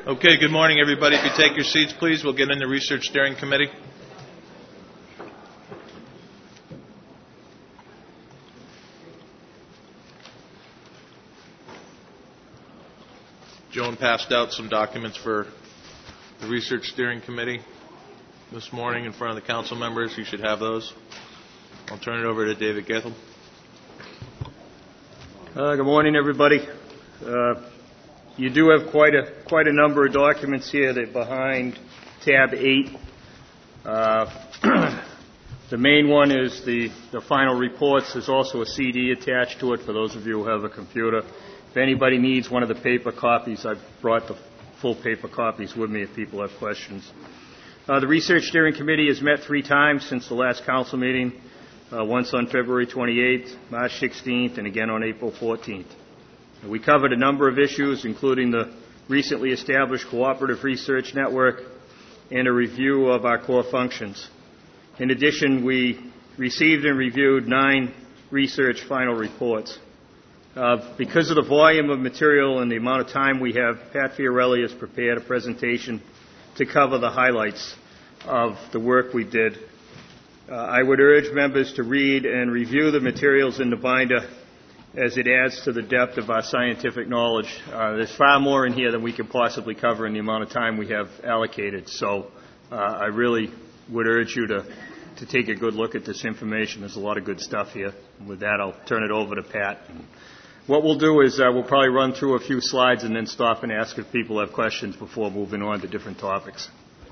Okay, good morning, everybody. If you take your seats, please, we'll get into Research Steering Committee. Joan passed out some documents for the Research Steering Committee this morning in front of the council members. You should have those. I'll turn it over to David Gaethel. Good morning, everybody. You do have quite a number of documents here. They're behind tab 8. The main one is the final reports. There's also a CD attached to it for those of you who have a computer. If anybody needs one of the paper copies, I've brought the full paper copies with me if people have questions. The Research Steering Committee has met 3 times since the last council meeting, once on February 28th, March 16th, and again on April 14th. We covered a number of issues, including the recently established Cooperative Research Network and a review of our core functions. In addition, we received and reviewed 9 research final reports. Because of the volume of material and the amount of time we have, Pat Fiorelli has prepared a presentation to cover the highlights of the work we did. I would urge members to read and review the materials in the binder as it adds to the depth of our scientific knowledge. There's far more in here than we can possibly cover in the amount of time we have allocated. So I really would urge you to take a good look at this information. There's a lot of good stuff here. And with that, I'll turn it over to Pat. What we'll do is we'll probably run through a few slides and then stop and ask if people have questions before moving on to different topics.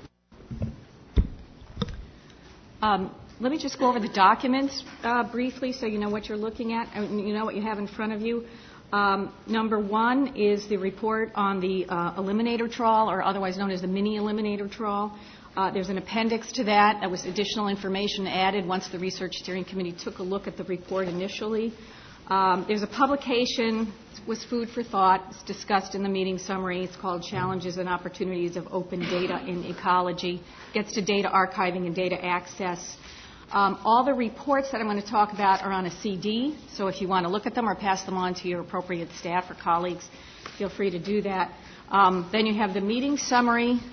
Let me just go over the documents briefly so you know what you're looking at and you know what you have in front of you. Number 1 is the report on the eliminator trawl, or otherwise known as the mini eliminator trawl. There's an appendix to that. That was additional information added once the Research Steering Committee took a look at the report initially. There's a publication, was food for thought. It's discussed in the meeting summary. It's called Challenges and Opportunities of Open Data in Ecology. Gets to data archiving and data access. All the reports that I'm going to talk about are on a CD, so if you want to look at them or pass them on to your appropriate staff or colleagues, feel free to do that. Then you have the meeting summary,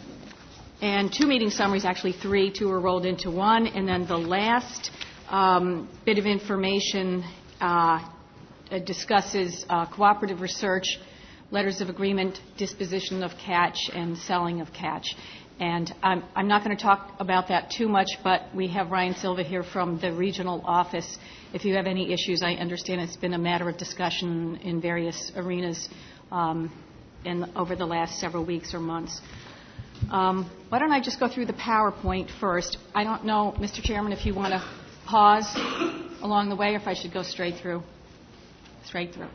and 2 meeting summaries, actually 3. 2 are rolled into 1, and then the last bit of information discusses cooperative research, letters of agreement, disposition of catch, and selling of catch. And I'm not going to talk about that too much, but we have Ryan Silva here from the regional office. If you have any issues, I understand it's been a matter of discussion in various arenas over the last several weeks or months. Why don't I just go through the PowerPoint first? I don't know, Mr. Chairman, if you want to pause along the way or if I should go straight through. Straight through.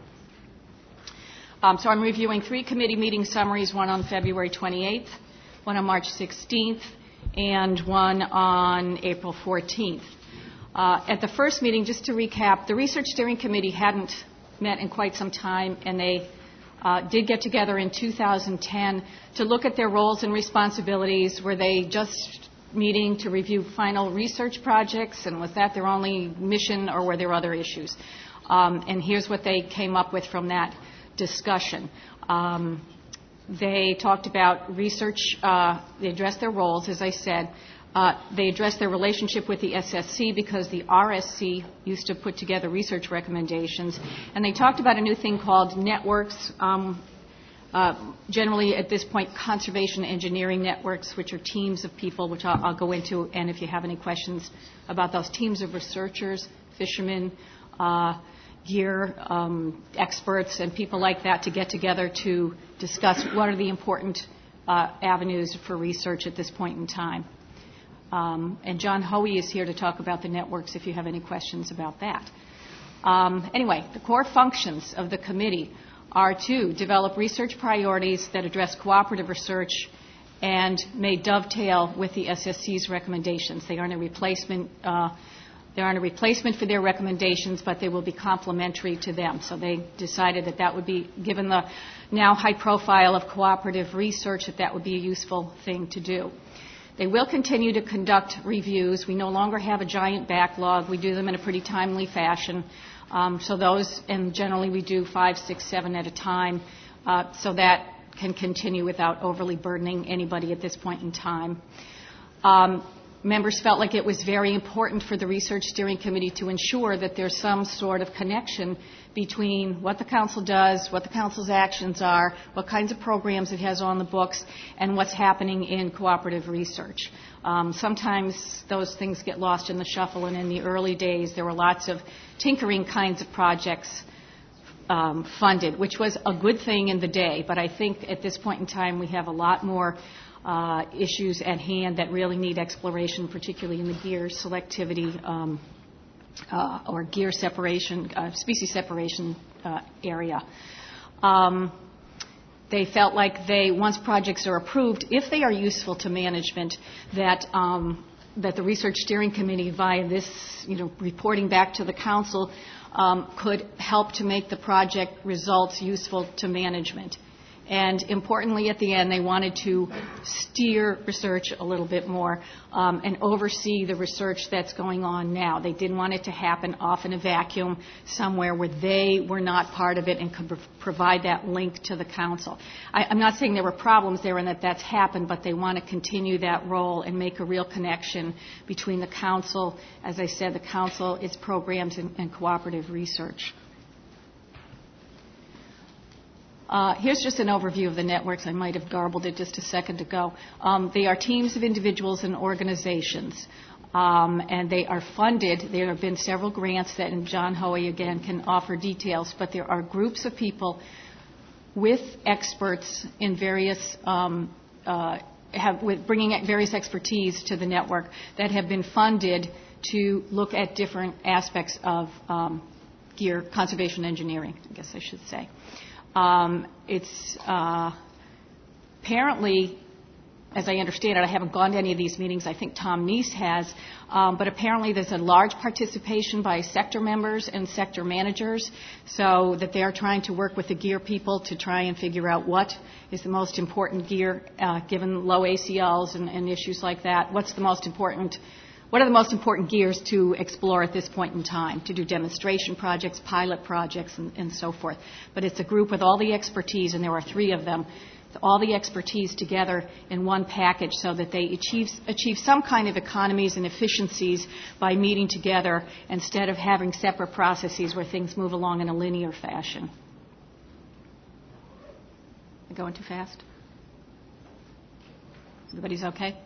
So I'm reviewing 3 committee meeting summaries, one on February 28th. One on March 16th, and one on April 14th. At the first meeting, just to recap, the Research Steering Committee hadn't met in quite some time, and they did get together in 2010 to look at their roles and responsibilities. Were they just meeting to review final research projects, and was that their only mission, or were there other issues? And here's what they came up with from that discussion. They talked about research. They addressed their roles, as I said. They addressed their relationship with the SSC because the RSC used to put together research recommendations. And they talked about a new thing called networks, generally at this point conservation engineering networks, which are teams of people, which I'll go into. And if you have any questions about those teams of researchers, fishermen, gear experts and people like that to get together to discuss what are the important avenues for research at this point in time. And John Hoey is here to talk about the networks if you have any questions about that. Anyway, the core functions of the committee are to develop research priorities that address cooperative research and may dovetail with the SSC's recommendations. They aren't a replacement. They aren't a replacement for their recommendations, but they will be complementary to them. So they decided that would be, given the now high profile of cooperative research, that would be a useful thing to do. They will continue to conduct reviews. We no longer have a giant backlog. We do them in a pretty timely fashion. So those, and generally we do 5, 6, 7 at a time. So that can continue without overly burdening anybody at this point in time. Members felt like it was very important for the Research Steering Committee to ensure that there's some sort of connection between what the Council does, what the Council's actions are, what kinds of programs it has on the books, and what's happening in cooperative research. Sometimes those things get lost in the shuffle, and in the early days there were lots of tinkering kinds of projects funded, which was a good thing in the day, but I think at this point in time we have a lot more issues at hand that really need exploration, particularly in the gear selectivity or gear separation, species separation area. They felt like once projects are approved, if they are useful to management, that the Research Steering Committee, via this, reporting back to the Council, could help to make the project results useful to management. And importantly, at the end, they wanted to steer research a little bit more and oversee the research that's going on now. They didn't want it to happen off in a vacuum somewhere where they were not part of it and could provide that link to the Council. I'm not saying there were problems there and that that's happened, but they want to continue that role and make a real connection between the Council, as I said, the Council, its programs, and cooperative research. Here's just an overview of the networks. I might have garbled it just a second ago. They are teams of individuals and organizations, and they are funded. There have been several grants that, and John Hoey, again, can offer details, but there are groups of people with experts in various, bringing various expertise to the network that have been funded to look at different aspects of gear conservation engineering, I guess I should say. It's apparently, as I understand it, I haven't gone to any of these meetings. I think Tom Neese has, but apparently there's a large participation by sector members and sector managers, so that they are trying to work with the gear people to try and figure out what is the most important gear, given low ACLs and issues like that. What are the most important gears to explore at this point in time, to do demonstration projects, pilot projects, and so forth. But it's a group with all the expertise, and there are 3 of them, all the expertise together in one package so that they achieve some kind of economies and efficiencies by meeting together instead of having separate processes where things move along in a linear fashion. Am I going too fast? Everybody's okay?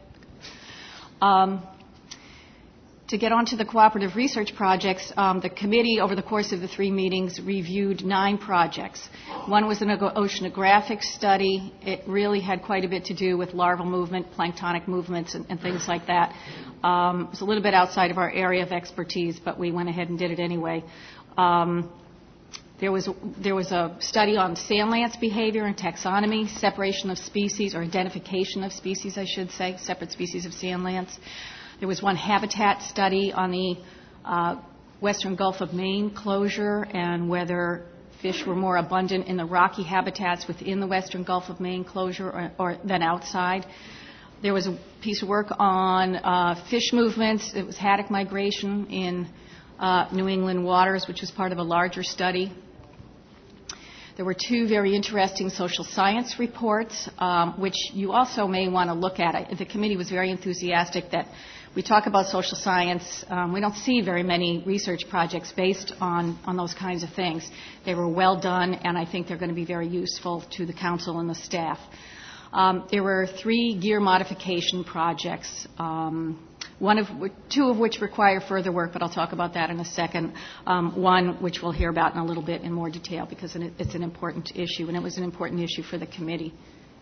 To get onto the cooperative research projects, the committee, over the course of the 3 meetings, reviewed 9 projects. One was an oceanographic study. It really had quite a bit to do with larval movement, planktonic movements, and things like that. It was a little bit outside of our area of expertise, but we went ahead and did it anyway. There was a study on sand lance behavior and taxonomy, separation of species, or identification of species, I should say, separate species of sand lance. There was one habitat study on the Western Gulf of Maine closure and whether fish were more abundant in the rocky habitats within the Western Gulf of Maine closure or than outside. There was a piece of work on fish movements. It was haddock migration in New England waters, which was part of a larger study. There were 2 very interesting social science reports, which you also may want to look at. The committee was very enthusiastic that we talk about social science. We don't see very many research projects based on those kinds of things. They were well done, and I think they're going to be very useful to the Council and the staff. There were 3 gear modification projects, 2 of which require further work, but I'll talk about that in a second. One which we'll hear about in a little bit in more detail because it's an important issue, and it was an important issue for the committee.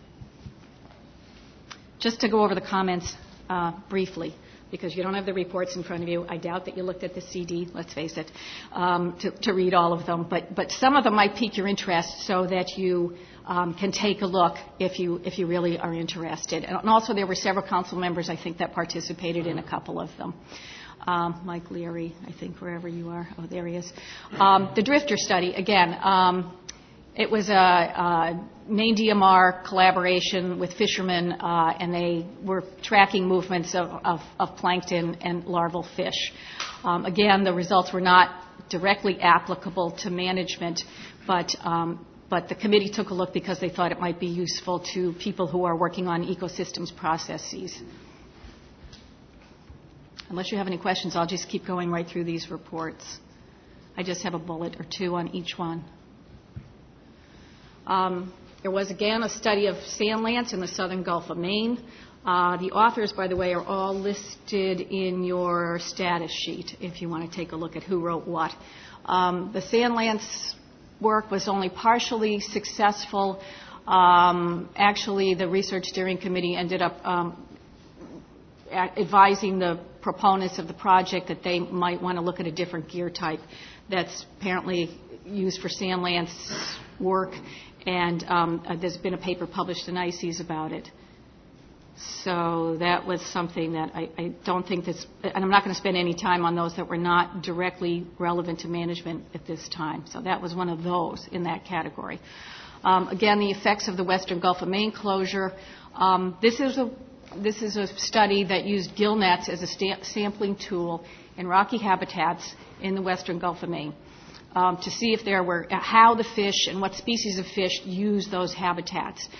Just to go over the comments briefly, because you don't have the reports in front of you. I doubt that you looked at the CD, let's face it, to read all of them. But some of them might pique your interest so that you can take a look if you really are interested. And also there were several council members, I think, that participated in a couple of them. Mike Leary, I think, wherever you are. Oh, there he is. The Drifter study, again, it was a Maine DMR collaboration with fishermen, and they were tracking movements of plankton and larval fish. Again, the results were not directly applicable to management, but But the committee took a look because they thought it might be useful to people who are working on ecosystems processes. Unless you have any questions, I'll just keep going right through these reports. I just have a bullet or two on each one. There was, again, a study of sand lance in the southern Gulf of Maine. The authors, by the way, are all listed in your status sheet if you want to take a look at who wrote what. The sand lance work was only partially successful. Actually, the Research Steering Committee ended up advising the proponents of the project that they might want to look at a different gear type that's apparently used for sand lance work, and there's been a paper published in ICES about it. So that was something that I don't think that's, and I'm not going to spend any time on those that were not directly relevant to management at this time. So that was one of those in that category. Again, the effects of the Western Gulf of Maine closure. This is a study that used gill nets as a sampling tool in rocky habitats in the Western Gulf of Maine to see if there were, how the fish and what species of fish use those habitats.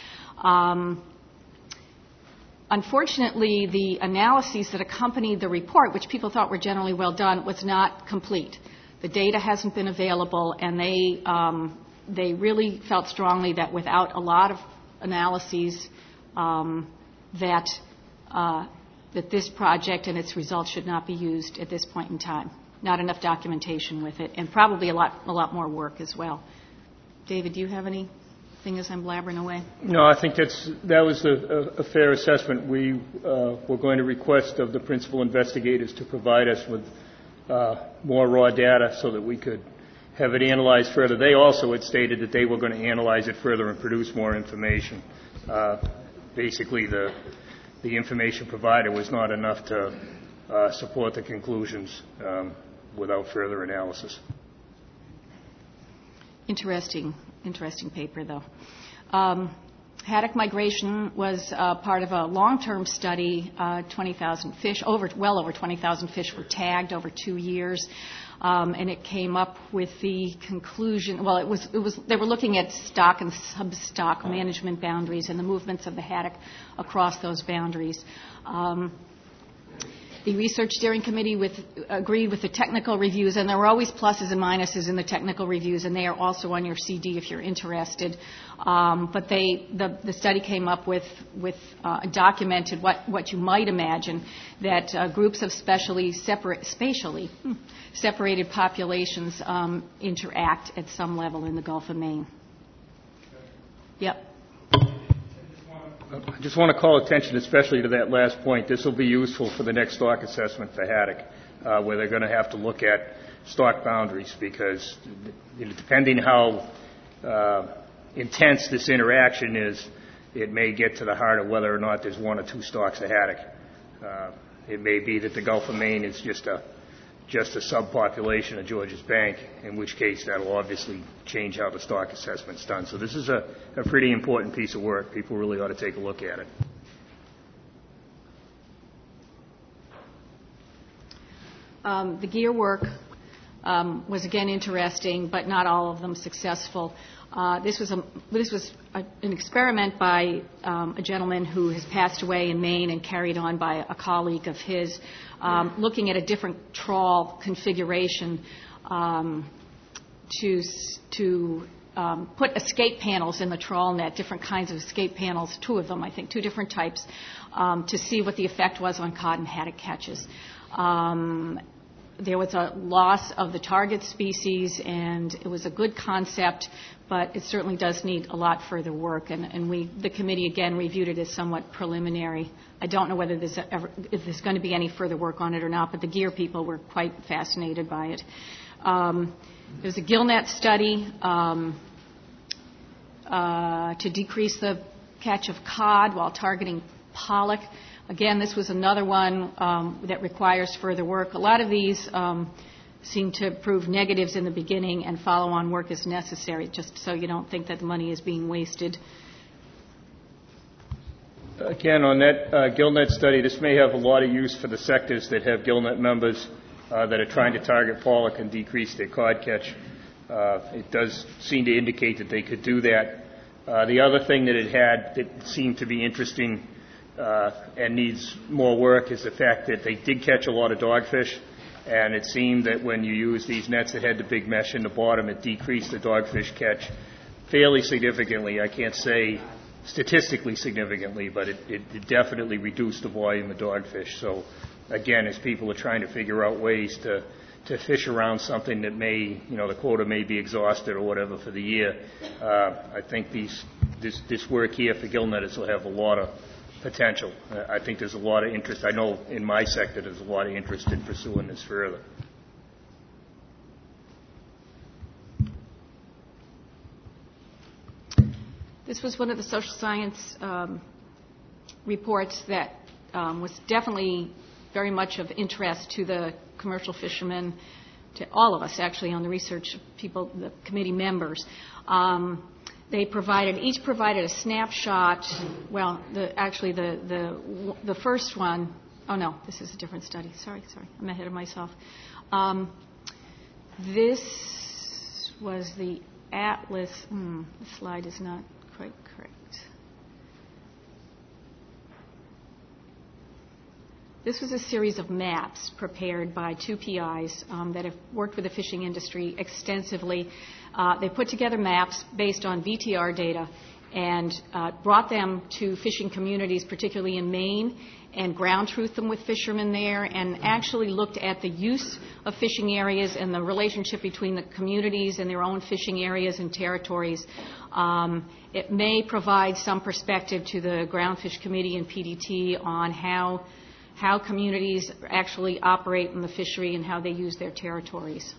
Unfortunately, the analyses that accompanied the report, which people thought were generally well done, was not complete. The data hasn't been available, and they really felt strongly that without a lot of analyses, that this project and its results should not be used at this point in time. Not enough documentation with it, and probably a lot more work as well. David, do you have anything as I'm blabbering away? No, I think that was a fair assessment. We were going to request of the principal investigators to provide us with more raw data so that we could have it analyzed further. They also had stated that they were going to analyze it further and produce more information. Basically, the information provided was not enough to support the conclusions without further analysis. Interesting paper, though. Haddock migration was part of a long-term study. 20,000 fish, well over 20,000 fish were tagged over 2 years, and it came up with the conclusion. Well, they were looking at stock and sub-stock management boundaries and the movements of the haddock across those boundaries. The Research Steering Committee agreed with the technical reviews, and there were always pluses and minuses in the technical reviews, and they are also on your CD if you're interested. But the study came up with documented what you might imagine, that groups of spatially separated populations interact at some level in the Gulf of Maine. Yep. I just want to call attention especially to that last point. This will be useful for the next stock assessment for haddock, where they're going to have to look at stock boundaries, because depending how intense this interaction is, it may get to the heart of whether or not there's 1 or 2 stocks of haddock. It may be that the Gulf of Maine is just a subpopulation of Georges Bank, in which case that will obviously change how the stock assessment's done. So this is a pretty important piece of work. People really ought to take a look at it. The gear work was again interesting, but not all of them successful. This was an experiment by a gentleman who has passed away in Maine and carried on by a colleague of his, looking at a different trawl configuration to put escape panels in the trawl net, different kinds of escape panels, 2 of them, I think, 2 different types, to see what the effect was on cod and haddock catches. There was a loss of the target species, and it was a good concept, but it certainly does need a lot further work. And the committee, again, reviewed it as somewhat preliminary. I don't know whether if there's going to be any further work on it or not, but the gear people were quite fascinated by it. There's a gill net study to decrease the catch of cod while targeting pollock. Again, this was another one that requires further work. A lot of these seem to prove negatives in the beginning, and follow-on work is necessary, just so you don't think that the money is being wasted. Again, on that gillnet study, this may have a lot of use for the sectors that have gillnet members that are trying to target pollock and decrease their cod catch. It does seem to indicate that they could do that. The other thing that it had that seemed to be interesting and needs more work is the fact that they did catch a lot of dogfish, and it seemed that when you use these nets that had the big mesh in the bottom, it decreased the dogfish catch fairly significantly. I can't say statistically significantly, but it definitely reduced the volume of dogfish. So again, as people are trying to figure out ways to fish around something that may, the quota may be exhausted or whatever for the year, I think this work here for gillnetters will have a lot of potential. I think there's a lot of interest. I know in my sector there's a lot of interest in pursuing this further. This was one of the social science reports that was definitely very much of interest to the commercial fishermen, to all of us actually on the research people, the committee members. They each provided a snapshot. Well, the first one, oh no, this is a different study. Sorry, I'm ahead of myself. This was the Atlas. The slide is not quite correct. This was a series of maps prepared by two PIs that have worked with the fishing industry extensively. They put together maps based on VTR data and brought them to fishing communities, particularly in Maine, and ground truthed them with fishermen there and actually looked at the use of fishing areas and the relationship between the communities and their own fishing areas and territories. It may provide some perspective to the Groundfish Committee and PDT on how communities actually operate in the fishery and how they use their territories.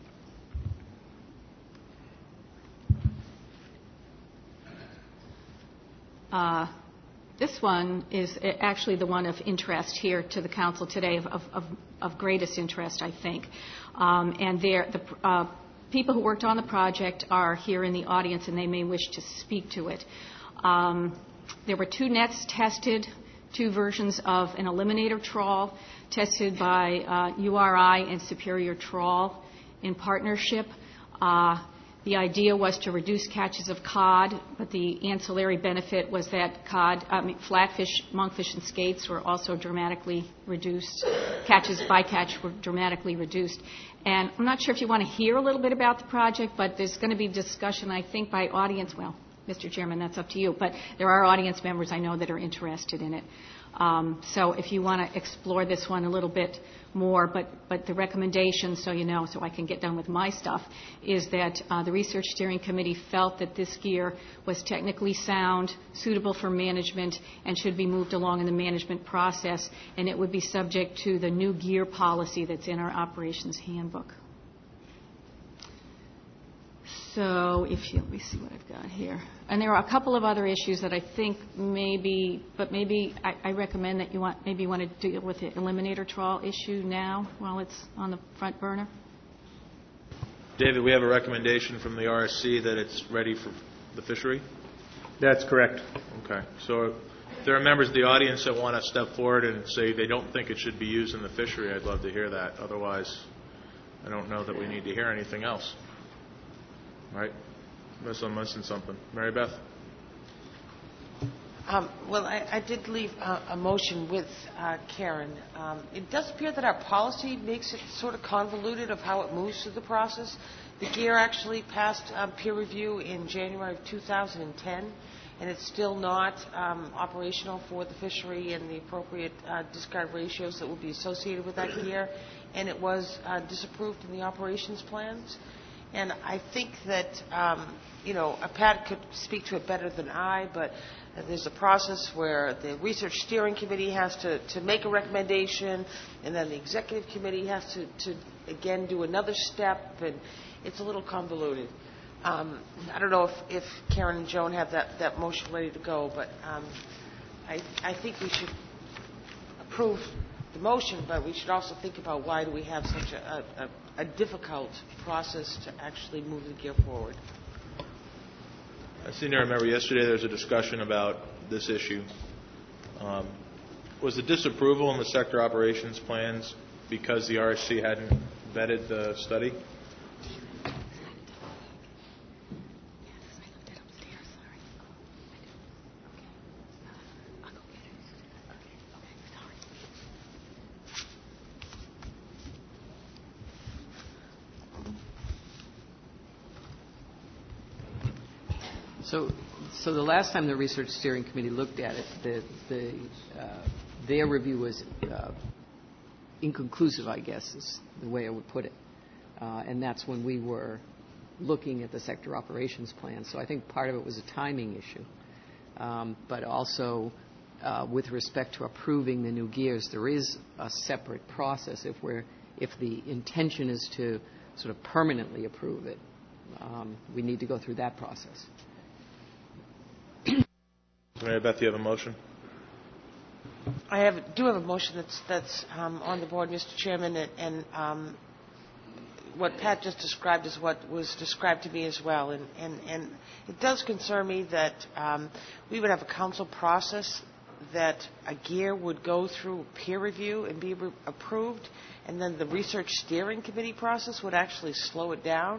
This one is actually the one of interest here to the Council today, of greatest interest, I think. And the people who worked on the project are here in the audience, and they may wish to speak to it. There were two nets tested, two versions of an eliminator trawl tested by URI and Superior Trawl in partnership. The idea was to reduce catches of cod, but the ancillary benefit was that flatfish, monkfish, and skates were also dramatically reduced. Catches by catch were dramatically reduced. And I'm not sure if you want to hear a little bit about the project, but there's going to be discussion, I think, by audience. Well, Mr. Chairman, that's up to you. But there are audience members I know that are interested in it. So if you want to explore this one a little bit more, but the recommendation, so you know, so I can get done with my stuff, is that the Research Steering Committee felt that this gear was technically sound, suitable for management, and should be moved along in the management process, and it would be subject to the new gear policy that's in our operations handbook. So let me see what I've got here. And there are a couple of other issues that I think maybe I recommend that you want to deal with the eliminator trawl issue now while it's on the front burner. David, we have a recommendation from the RSC that it's ready for the fishery? That's correct. Okay. So if there are members of the audience that want to step forward and say they don't think it should be used in the fishery, I'd love to hear that. Otherwise, I don't know that we need to hear anything else. Right? Unless I'm missing something. Mary Beth? Well, I did leave a motion with Karen. It does appear that our policy makes it sort of convoluted of how it moves through the process. The gear actually passed peer review in January of 2010, and it's still not operational for the fishery and the appropriate discard ratios that will be associated with that gear, and it was disapproved in the operations plans. And I think that, Pat could speak to it better than I, but there's a process where the Research Steering Committee has to make a recommendation, and then the Executive Committee has to again do another step, and it's a little convoluted. I don't know if Karen and Joan have that motion ready to go, but I think we should approve the motion, but we should also think about why do we have such a difficult process to actually move the gear forward. I seem to remember yesterday there was a discussion about this issue. Was the disapproval in the sector operations plans because the RSC hadn't vetted the study? So the last time the Research Steering Committee looked at it, their review was inconclusive, I guess, is the way I would put it. And that's when we were looking at the sector operations plan. So I think part of it was a timing issue. But also, with respect to approving the new gears, there is a separate process if the intention is to sort of permanently approve it. We need to go through that process. Mary Beth, you have a motion? I do have a motion that's on the board, Mr. Chairman, and what Pat just described is what was described to me as well. And it does concern me that we would have a council process that a gear would go through peer review and be approved, and then the Research Steering Committee process would actually slow it down.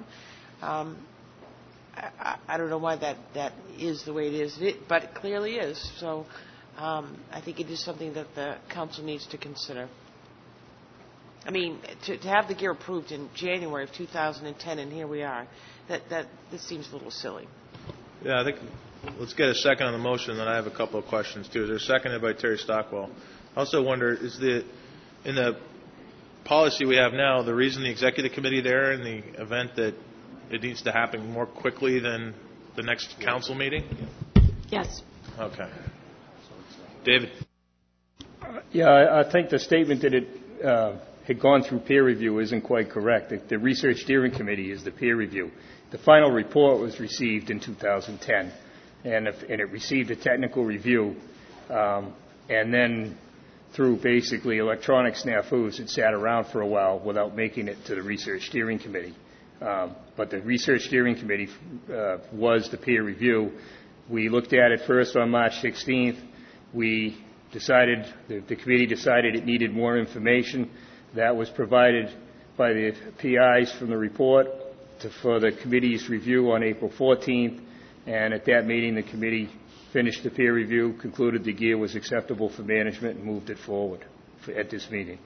I don't know why that is the way it is, but it clearly is. So I think it is something that the council needs to consider. I mean, to have the gear approved in January of 2010, and here we are, this seems a little silly. Yeah, I think let's get a second on the motion, and then I have a couple of questions too. They're seconded by Terry Stockwell. I also wonder, in the policy we have now, the reason the executive committee there in the event that it needs to happen more quickly than the next council meeting? Yes. Okay. David? Yeah, I think the statement that it had gone through peer review isn't quite correct. The Research Steering Committee is the peer review. The final report was received in 2010, and it received a technical review, and then through basically electronic snafus, it sat around for a while without making it to the Research Steering Committee. But the Research Steering Committee was the peer review. We looked at it first on March 16th. We decided, the committee decided it needed more information. That was provided by the PIs from the report for the committee's review on April 14th. And at that meeting, the committee finished the peer review, concluded the gear was acceptable for management, and moved it forward at this meeting.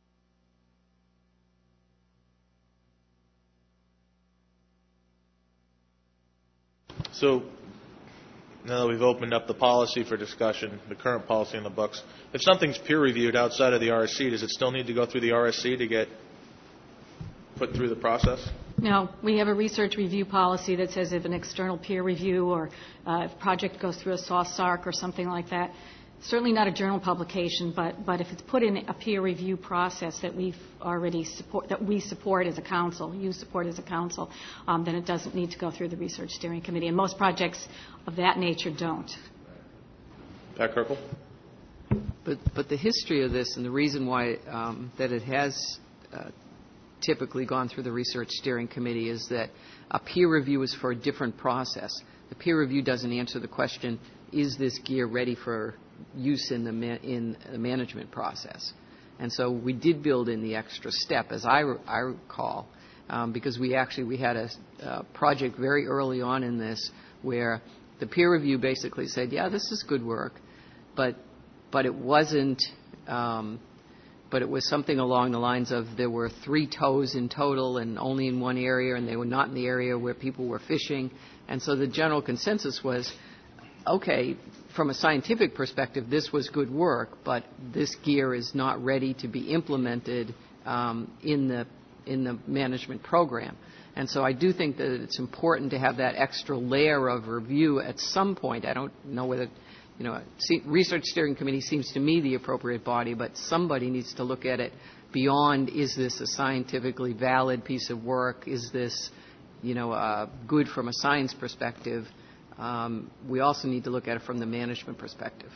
So now that we've opened up the policy for discussion, the current policy in the books, if something's peer-reviewed outside of the RSC, does it still need to go through the RSC to get put through the process? No, we have a research review policy that says if an external peer review or if a project goes through a SARC or something like that, certainly not a journal publication, but if it's put in a peer review process that we support as a council, you support as a council, then it doesn't need to go through the Research Steering Committee. And most projects of that nature don't. Pat Kirkle? But the history of this and the reason why that it has typically gone through the Research Steering Committee is that a peer review is for a different process. The peer review doesn't answer the question, is this gear ready for use in the management process? And so we did build in the extra step, as I recall, because we had a project very early on in this where the peer review basically said, yeah, this is good work, but it wasn't. But it was something along the lines of there were 3 tows in total and only in one area, and they were not in the area where people were fishing. And so the general consensus was, okay, from a scientific perspective, this was good work, but this gear is not ready to be implemented in the management program. And so I do think that it's important to have that extra layer of review at some point. I don't know whether, Research Steering Committee seems to me the appropriate body, but somebody needs to look at it beyond, is this a scientifically valid piece of work? Is this, good from a science perspective? We also need to look at it from the management perspective.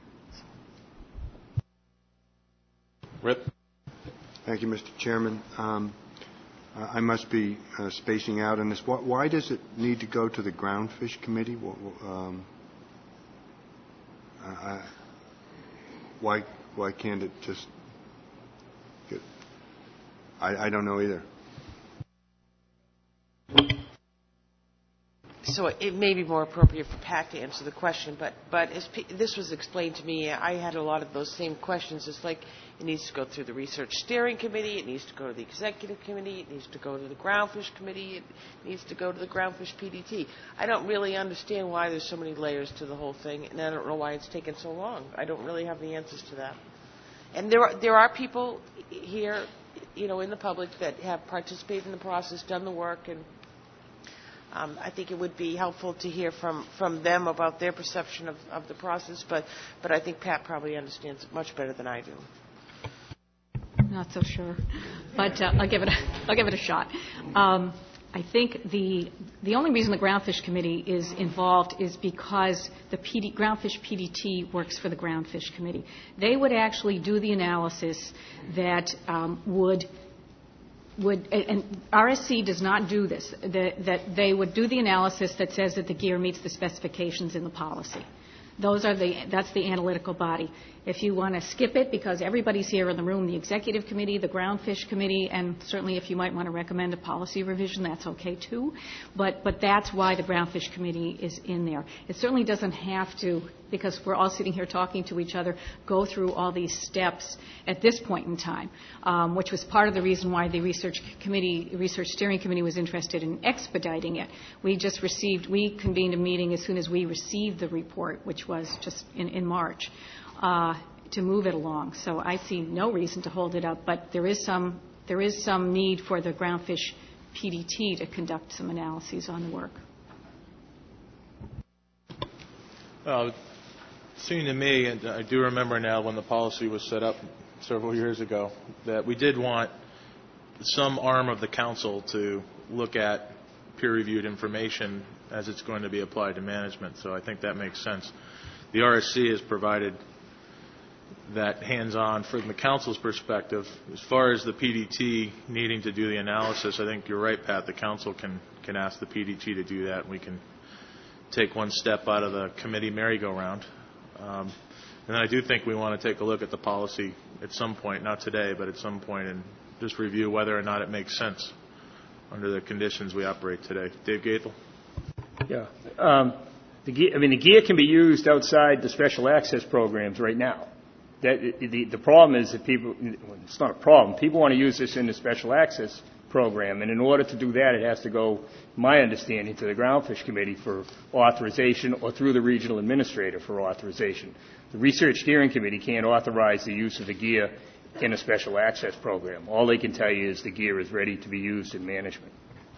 Rip? Thank you, Mr. Chairman. I must be spacing out on this. Why does it need to go to the Groundfish Committee? Why can't it just get... I don't know either. So it may be more appropriate for Pat to answer the question, but as this was explained to me, I had a lot of those same questions. It's like it needs to go through the Research Steering Committee, it needs to go to the Executive Committee, it needs to go to the Groundfish Committee, it needs to go to the Groundfish PDT. I don't really understand why there's so many layers to the whole thing, and I don't know why it's taken so long. I don't really have the answers to that. And there are people here, in the public that have participated in the process, done the work, and I think it would be helpful to hear from them about their perception of the process, but I think Pat probably understands it much better than I do. Not so sure, but I'll give it a shot. I think the only reason the Groundfish Committee is involved is because the Groundfish PDT works for the Groundfish Committee. They would actually do the analysis that would and RSC does not do this, that they would do the analysis that says that the gear meets the specifications in the policy. That's the analytical body. If you want to skip it, because everybody's here in the room, the Executive Committee, the Groundfish Committee, and certainly if you might want to recommend a policy revision, that's okay too. But that's why the Groundfish Committee is in there. It certainly doesn't have to, because we're all sitting here talking to each other, go through all these steps at this point in time, which was part of the reason why the Research Steering Committee was interested in expediting it. We convened a meeting as soon as we received the report, which was just in March. To move it along. So I see no reason to hold it up, but there is some need for the Groundfish PDT to conduct some analyses on the work. It seemed to me, and I do remember now when the policy was set up several years ago, that we did want some arm of the council to look at peer-reviewed information as it's going to be applied to management. So I think that makes sense. The RSC has provided that hands-on from the council's perspective. As far as the PDT needing to do the analysis, I think you're right, Pat. The council can ask the PDT to do that, and we can take one step out of the committee merry-go-round. And I do think we want to take a look at the policy at some point, not today, but at some point, and just review whether or not it makes sense under the conditions we operate today. Dave Gaethel? Yeah. The gear can be used outside the special access programs right now. The problem is that it's not a problem. People want to use this in the special access program, and in order to do that, it has to go, my understanding, to the Groundfish Committee for authorization or through the regional administrator for authorization. The Research Steering Committee can't authorize the use of the gear in a special access program. All they can tell you is the gear is ready to be used in management.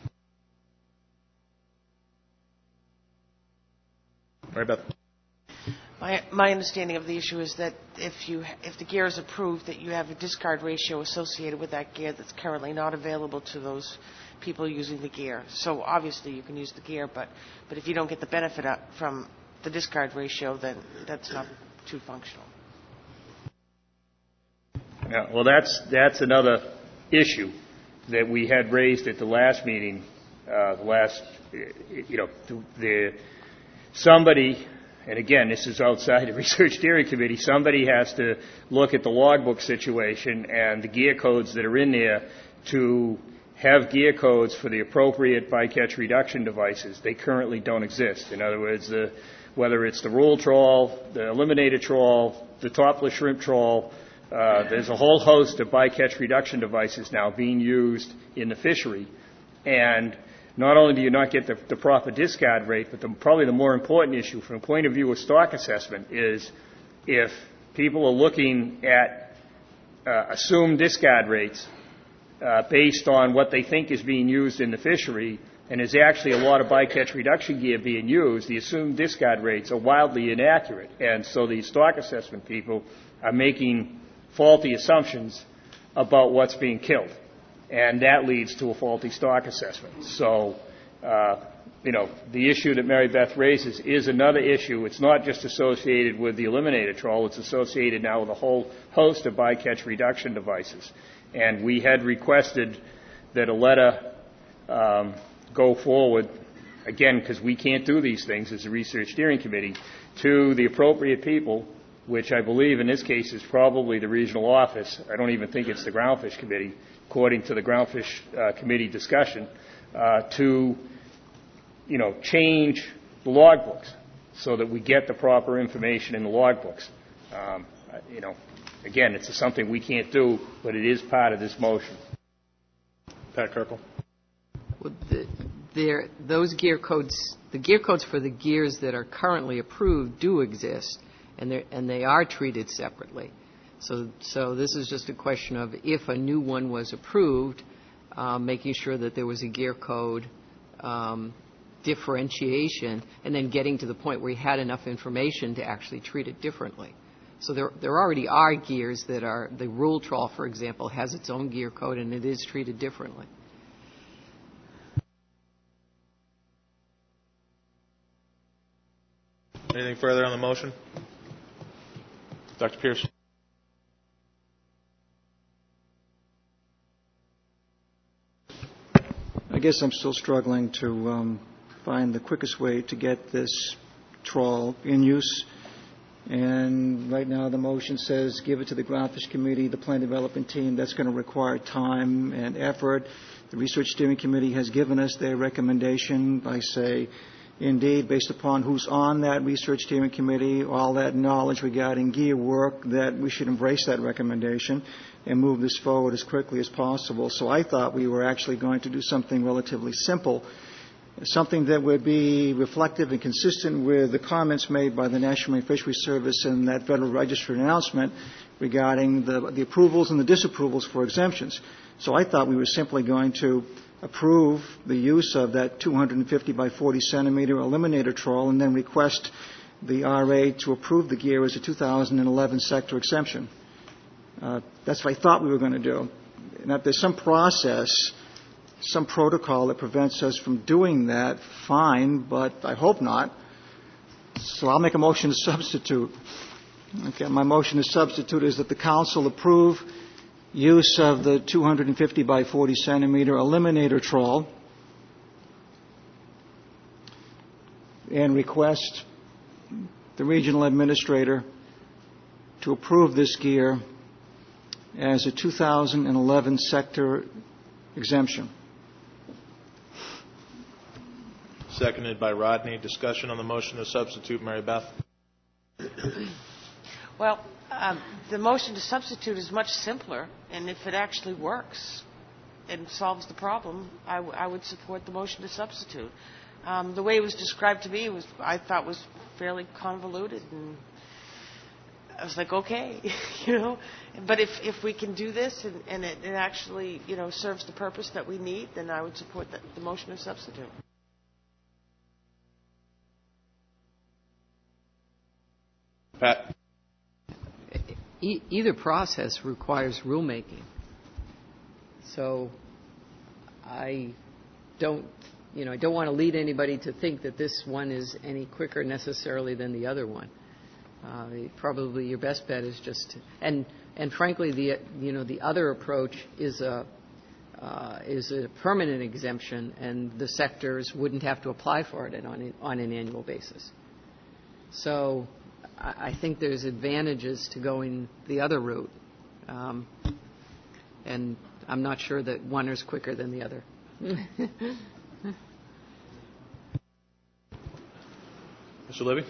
Right, Beth? My understanding of the issue is that if the gear is approved, that you have a discard ratio associated with that gear that's currently not available to those people using the gear. So obviously you can use the gear, but if you don't get the benefit from the discard ratio, then that's not too functional. Yeah, well, that's another issue that we had raised at the last meeting. Somebody. And again, this is outside the Research Steering Committee. Somebody has to look at the logbook situation and the gear codes that are in there to have gear codes for the appropriate bycatch reduction devices. They currently don't exist. In other words, whether it's the roll trawl, the eliminator trawl, the topless shrimp trawl, there's a whole host of bycatch reduction devices now being used in the fishery. And not only do you not get the proper discard rate, but probably the more important issue from the point of view of stock assessment is if people are looking at assumed discard rates based on what they think is being used in the fishery, and there's actually a lot of bycatch reduction gear being used, the assumed discard rates are wildly inaccurate. And so the stock assessment people are making faulty assumptions about what's being killed. And that leads to a faulty stock assessment. So, the issue that Mary Beth raises is another issue. It's not just associated with the eliminator trawl. It's associated now with a whole host of bycatch reduction devices. And we had requested that a letter go forward, again, because we can't do these things as a Research Steering Committee, to the appropriate people, which I believe in this case is probably the regional office. I don't even think it's the Groundfish Committee, according to the Groundfish Committee discussion, to change the logbooks so that we get the proper information in the logbooks. Again, it's something we can't do, but it is part of this motion. Pat Kirkle. Well, those gear codes, the gear codes for the gears that are currently approved do exist, and they are treated separately. So this is just a question of if a new one was approved, making sure that there was a gear code differentiation, and then getting to the point where you had enough information to actually treat it differently. So there already are gears that are, the rule trawl, for example, has its own gear code, and it is treated differently. Anything further on the motion? Dr. Pierce. I guess I'm still struggling to find the quickest way to get this trawl in use. And right now the motion says give it to the Groundfish Committee, the Plan Development Team. That's going to require time and effort. The Research Steering Committee has given us their recommendation. I say, indeed, based upon who's on that Research Steering Committee, all that knowledge regarding gear work, that we should embrace that recommendation and move this forward as quickly as possible. So I thought we were actually going to do something relatively simple, something that would be reflective and consistent with the comments made by the National Marine Fisheries Service in that Federal Register announcement regarding the approvals and the disapprovals for exemptions. So I thought we were simply going to approve the use of that 250 by 40 centimeter eliminator trawl and then request the RA to approve the gear as a 2011 sector exemption. That's what I thought we were going to do. Now, if there's some process, some protocol that prevents us from doing that, fine, but I hope not. So I'll make a motion to substitute. Okay, my motion to substitute is that the Council approve use of the 250 by 40 centimeter eliminator trawl and request the regional administrator to approve this gear as a 2011 sector exemption. Seconded by Rodney. Discussion on the motion to substitute. Mary Beth. Well, the motion to substitute is much simpler, and if it actually works and solves the problem, I would support the motion to substitute. The way it was described to me I thought was fairly convoluted, and I was like, okay, But if we can do this and it actually, serves the purpose that we need, then I would support the motion to substitute. Pat. Either process requires rulemaking. So I don't want to lead anybody to think that this one is any quicker necessarily than the other one. Probably your best bet is just and frankly the other approach is a permanent exemption, and the sectors wouldn't have to apply for it on an annual basis. So I think there's advantages to going the other route, and I'm not sure that one is quicker than the other. Mr. Libby.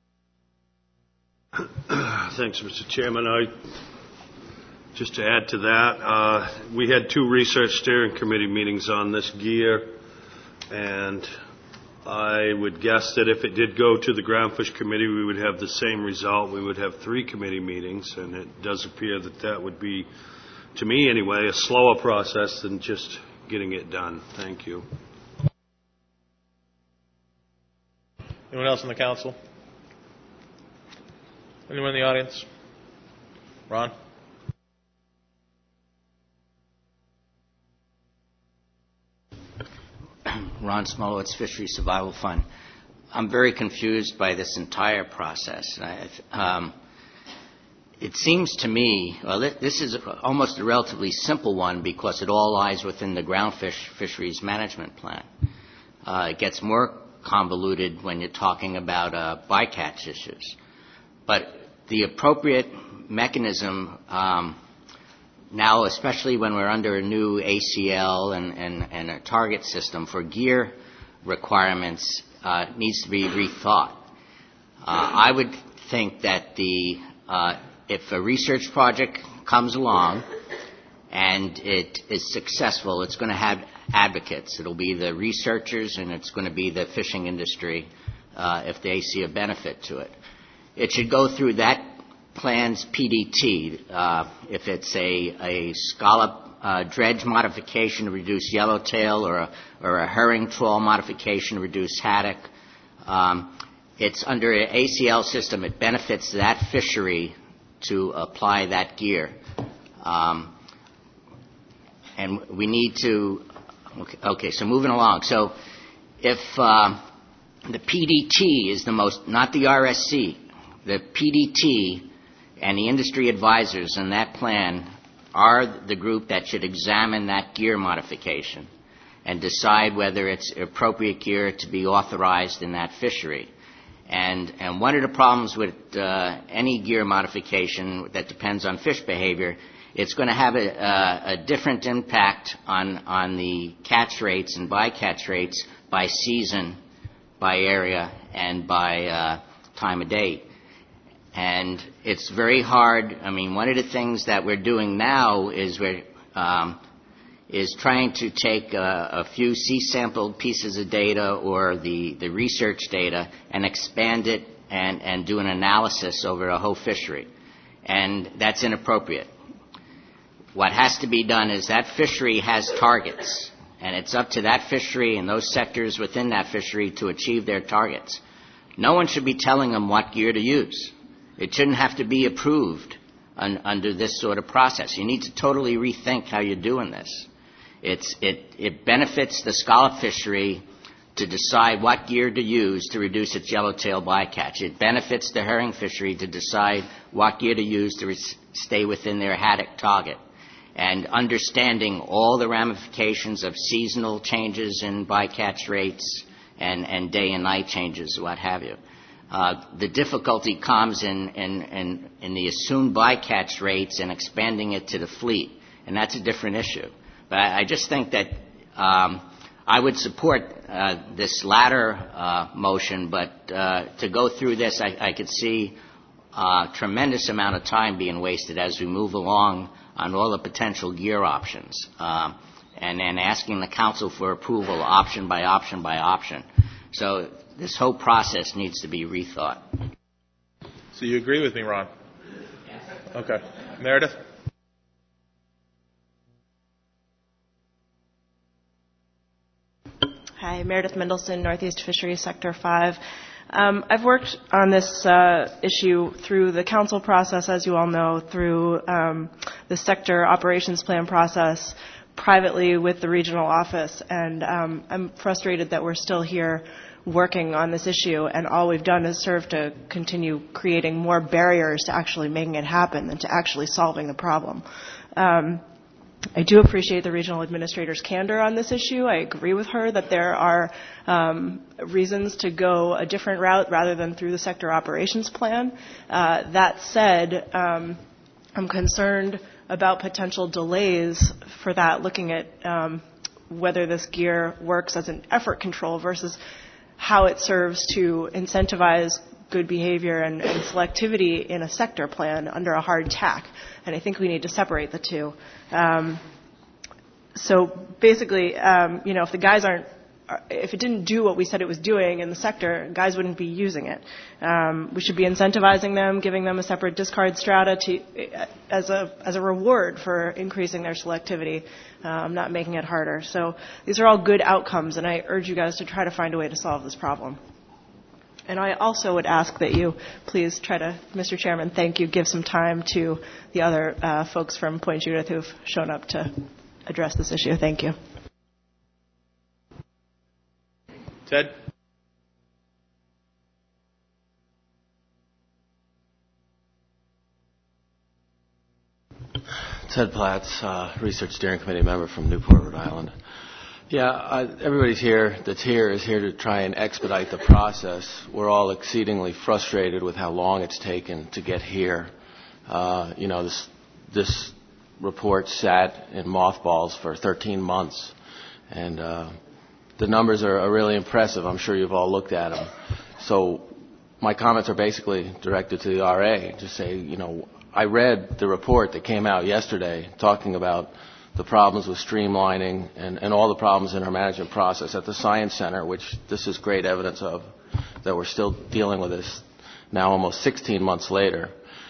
Thanks, Mr. Chairman. Just to add to that, we had 2 research steering committee meetings on this gear, and I would guess that if it did go to the Groundfish Committee, we would have the same result. We would have 3 committee meetings, and it does appear that would be, to me anyway, a slower process than just getting it done. Thank you. Anyone else in the council? Anyone in the audience? Ron? Ron Smolowitz, Fisheries Survival Fund. I'm very confused by this entire process. It seems to me, this is almost a relatively simple one because it all lies within the Groundfish Fisheries Management Plan. It gets more convoluted when you're talking about bycatch issues. But the appropriate mechanism now, especially when we're under a new ACL and a target system for gear requirements needs to be rethought. I would think that if a research project comes along and it is successful, it's going to have advocates. It'll be the researchers and it's going to be the fishing industry if they see a benefit to it. It should go through that plan's PDT. If it's a scallop dredge modification to reduce yellowtail or a herring trawl modification to reduce haddock, it's under an ACL system. It benefits that fishery to apply that gear. And we need to, okay, so moving along. So if the PDT is the most, not the RSC, the PDT and the industry advisors in that plan are the group that should examine that gear modification and decide whether it's appropriate gear to be authorized in that fishery. And one of the problems with any gear modification that depends on fish behavior, it's going to have a different impact on the catch rates and bycatch rates by season, by area, and by time of day. And it's very hard. I mean, one of the things that we're doing now is is trying to take a few C-sampled pieces of data or the research data and expand it and do an analysis over a whole fishery. And that's inappropriate. What has to be done is that fishery has targets, and it's up to that fishery and those sectors within that fishery to achieve their targets. No one should be telling them what gear to use. It shouldn't have to be approved under this sort of process. You need to totally rethink how you're doing this. It benefits the scallop fishery to decide what gear to use to reduce its yellowtail bycatch. It benefits the herring fishery to decide what gear to use to stay within their haddock target. And understanding all the ramifications of seasonal changes in bycatch rates and day and night changes, what have you. The difficulty comes in the assumed bycatch rates and expanding it to the fleet, and that's a different issue. But I just think that I would support this latter motion, but to go through this, I could see a tremendous amount of time being wasted as we move along on all the potential gear options, and then asking the council for approval option by option by option. So this whole process needs to be rethought. So you agree with me, Ron? Yes. Okay. Meredith? Hi, Meredith Mendelson, Northeast Fisheries Sector 5. I've worked on this issue through the council process, as you all know, through the sector operations plan process, privately with the regional office, and I'm frustrated that we're still here working on this issue, and all we've done is serve to continue creating more barriers to actually making it happen than to actually solving the problem. I do appreciate the regional administrator's candor on this issue. I agree with her that there are reasons to go a different route rather than through the sector operations plan. That said, I'm concerned about potential delays for that, looking at whether this gear works as an effort control versus how it serves to incentivize good behavior and selectivity in a sector plan under a hard tack. And I think we need to separate the two. So basically, if the guys if it didn't do what we said it was doing in the sector, guys wouldn't be using it. We should be incentivizing them, giving them a separate discard strata as a reward for increasing their selectivity, not making it harder. So these are all good outcomes, and I urge you guys to try to find a way to solve this problem. And I also would ask that you please try to, Mr. Chairman, thank you, give some time to the other folks from Point Judith who've shown up to address this issue. Thank you. Ted? Ted Platts, Research Steering Committee member from Newport, Rhode Island. Yeah, everybody's here that's here is here to try and expedite the process. We're all exceedingly frustrated with how long it's taken to get here. This report sat in mothballs for 13 months, and the numbers are really impressive. I'm sure you've all looked at them. So my comments are basically directed to the RA. Just say, I read the report that came out yesterday talking about the problems with streamlining and all the problems in our management process at the Science Center, which this is great evidence of, that we're still dealing with this now almost 16 months later.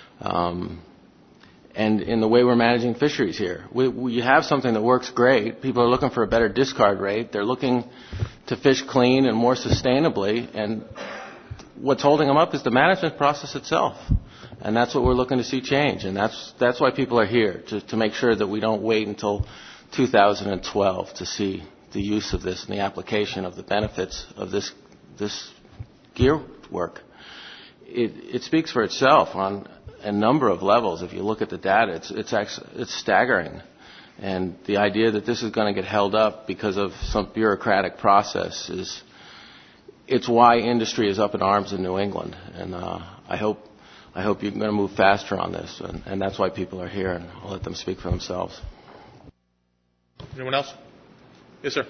And in the way we're managing fisheries here. We have something that works great. People are looking for a better discard rate. They're looking to fish clean and more sustainably. And what's holding them up is the management process itself. And that's what we're looking to see change. And that's why people are here, to make sure that we don't wait until 2012 to see the use of this and the application of the benefits of this gear work. It speaks for itself on a number of levels. If you look at the data, it's staggering. And the idea that this is going to get held up because of some bureaucratic process it's why industry is up in arms in New England. And I hope you're going to move faster on this. And that's why people are here, and I'll let them speak for themselves. Anyone else? Yes, sir.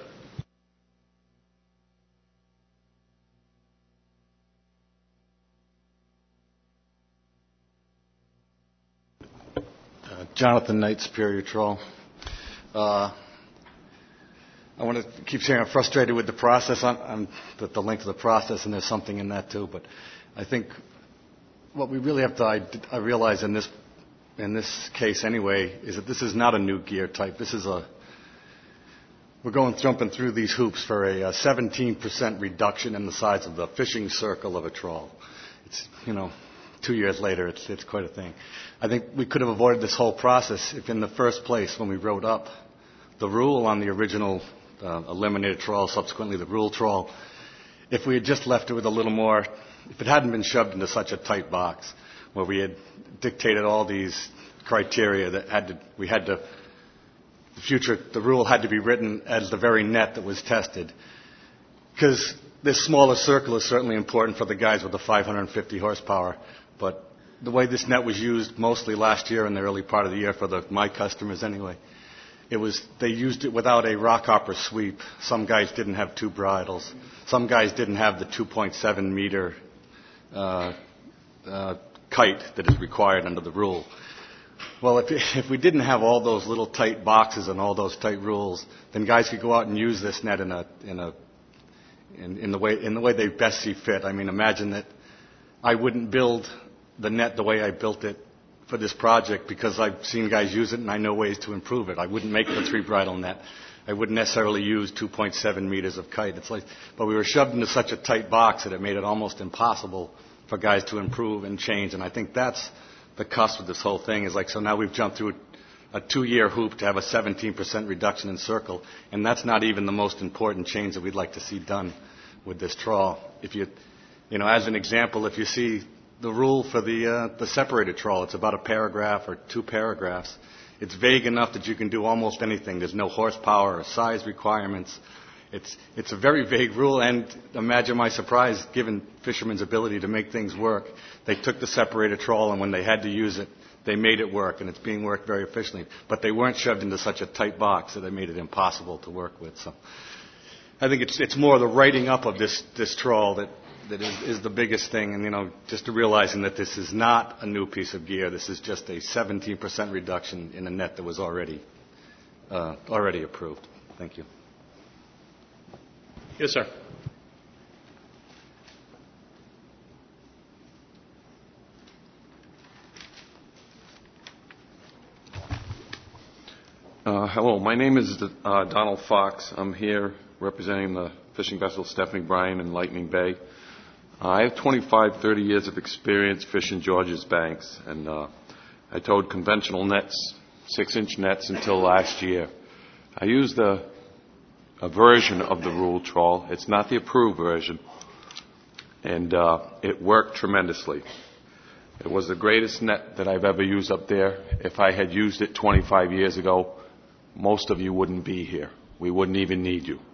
Jonathan Knight, Superior Troll. I want to keep saying I'm frustrated with the process, the length of the process, and there's something in that too. But I think what we really have to I realize in this case anyway is that this is not a new gear type. We're jumping through these hoops for a 17% reduction in the size of the fishing circle of a trawl. It's 2 years later, it's quite a thing. I think we could have avoided this whole process if in the first place, when we wrote up the rule on the original eliminated trawl, subsequently the rule trawl, if we had just left it with a little more, if it hadn't been shoved into such a tight box where we had dictated all these criteria that the rule had to be written as the very net that was tested. Because this smaller circle is certainly important for the guys with the 550 horsepower, but the way this net was used mostly last year and the early part of the year for my customers anyway, they used it without a rock hopper sweep. Some guys didn't have two bridles. Some guys didn't have the 2.7 meter kite that is required under the rule. Well, if we didn't have all those little tight boxes and all those tight rules, then guys could go out and use this net in the way they best see fit. I mean, imagine that I wouldn't build the net the way I built it for this project because I've seen guys use it and I know ways to improve it. I wouldn't make it a 3-bridle net. I wouldn't necessarily use 2.7 meters of kite. But we were shoved into such a tight box that it made it almost impossible for guys to improve and change. And I think that's the cusp of this whole thing. So now we've jumped through a 2-year hoop to have a 17% reduction in circle, and that's not even the most important change that we'd like to see done with this trawl. As an example, if you see the rule for the separated trawl, it's about a paragraph or 2 paragraphs. It's vague enough that you can do almost anything. There's no horsepower or size requirements. It's a very vague rule, and imagine my surprise, given fishermen's ability to make things work. They took the separated trawl, and when they had to use it, they made it work, and it's being worked very efficiently. But they weren't shoved into such a tight box that they made it impossible to work with. So I think it's more the writing up of this trawl that is the biggest thing, and just realizing that this is not a new piece of gear. This is just a 17% reduction in a net that was already approved. Thank you. Yes, sir. Hello, my name is Donald Fox. I'm here representing the fishing vessel Stephanie Bryan in Lightning Bay. I have 30 years of experience fishing George's Banks, and I towed conventional nets, 6-inch nets, until last year. I used a version of the rule trawl. It's not the approved version, and it worked tremendously. It was the greatest net that I've ever used up there. If I had used it 25 years ago, most of you wouldn't be here. We wouldn't even need you.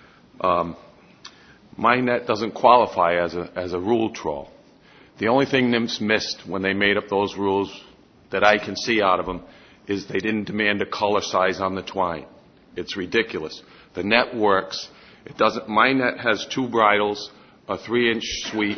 My net doesn't qualify as a rule trawl. The only thing NIMS missed when they made up those rules that I can see out of them is they didn't demand a color size on the twine. It's ridiculous. The net works. It doesn't. My net has 2 bridles, a 3-inch sweep.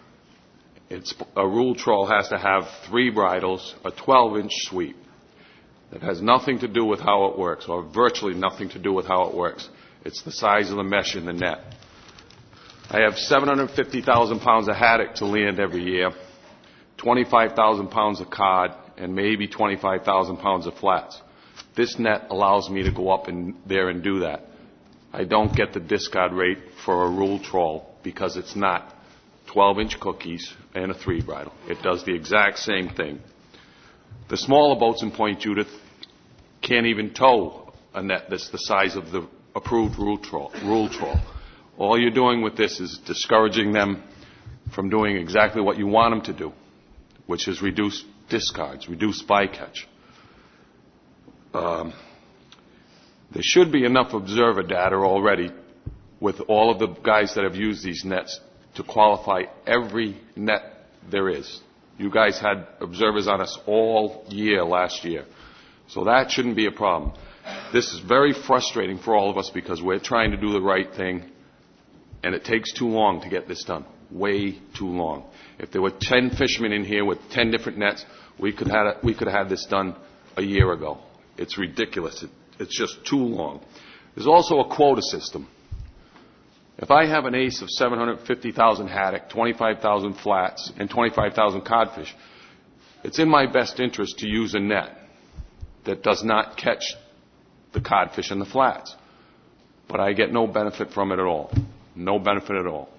A rule trawl has to have 3 bridles, a 12-inch sweep. That has nothing to do with how it works, or virtually nothing to do with how it works. It's the size of the mesh in the net. I have 750,000 pounds of haddock to land every year, 25,000 pounds of cod, and maybe 25,000 pounds of flats. This net allows me to go up in there and do that. I don't get the discard rate for a rule trawl because it's not 12-inch cookies and a 3 bridle. It does the exact same thing. The smaller boats in Point Judith can't even tow a net that's the size of the approved rule trawl. All you're doing with this is discouraging them from doing exactly what you want them to do, which is reduce discards, reduce bycatch. There should be enough observer data already with all of the guys that have used these nets to qualify every net there is. You guys had observers on us all year last year. So that shouldn't be a problem. This is very frustrating for all of us because we're trying to do the right thing, and it takes too long to get this done. Way too long. If there were 10 fishermen in here with 10 different nets, we could have had this done a year ago. It's ridiculous. It's just too long. There's also a quota system. If I have an ace of 750,000 haddock, 25,000 flats, and 25,000 codfish, it's in my best interest to use a net that does not catch the codfish and the flats. But I get no benefit from it at all. No benefit at all.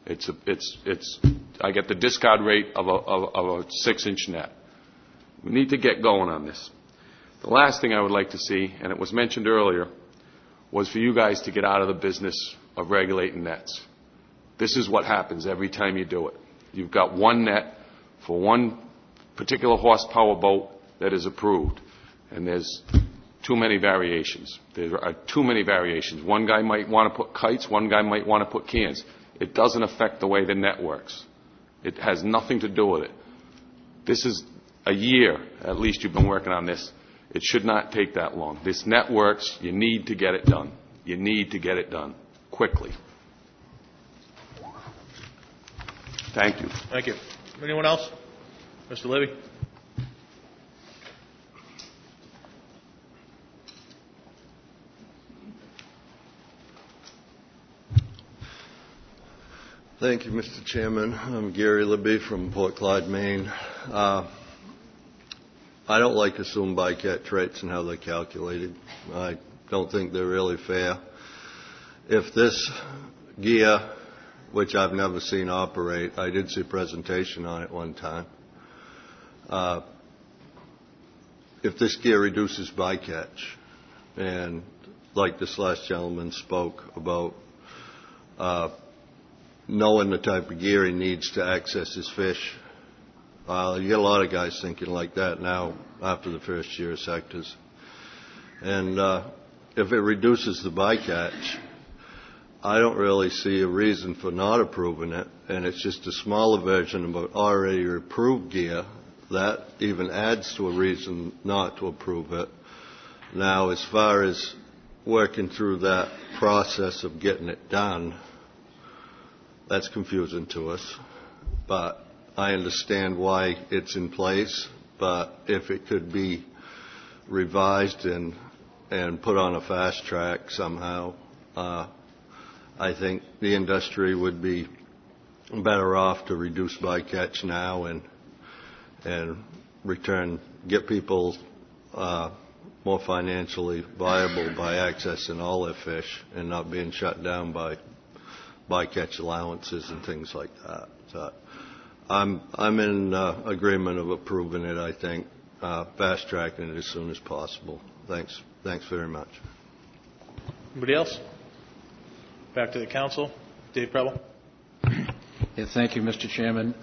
I get the discard rate of a 6-inch net. We need to get going on this. The last thing I would like to see, and it was mentioned earlier, was for you guys to get out of the business of regulating nets. This is what happens every time you do it. You've got one net for one particular horsepower boat that is approved, and there's too many variations. There are too many variations. One guy might want to put kites, one guy might want to put cans. It doesn't affect the way the net works. It has nothing to do with it. This is a year, at least you've been working on this. It should not take that long. This net works. You need to get it done. You need to get it done quickly. Thank you. Thank you. Anyone else? Mr. Libby? Thank you, Mr. Chairman. I'm Gary Libby from Port Clyde, Maine. I don't like assumed bycatch rates and how they're calculated. I don't think they're really fair. If this gear, which I've never seen operate, I did see a presentation on it one time. If this gear reduces bycatch, and like this last gentleman spoke about knowing the type of gear he needs to access his fish, you get a lot of guys thinking like that now after the first year of sectors. And if it reduces the bycatch, I don't really see a reason for not approving it, and it's just a smaller version of an already approved gear. That even adds to a reason not to approve it. Now, as far as working through that process of getting it done, that's confusing to us, but I understand why it's in place. But if it could be revised and put on a fast track somehow, I think the industry would be better off to reduce bycatch now and get people more financially viable by accessing all their fish and not being shut down by bycatch allowances and things like that. So I'm in agreement of approving it. I think fast tracking it as soon as possible. Thanks very much. Anybody else? Back to the council. Dave Preble. Yeah, thank you, Mr. Chairman.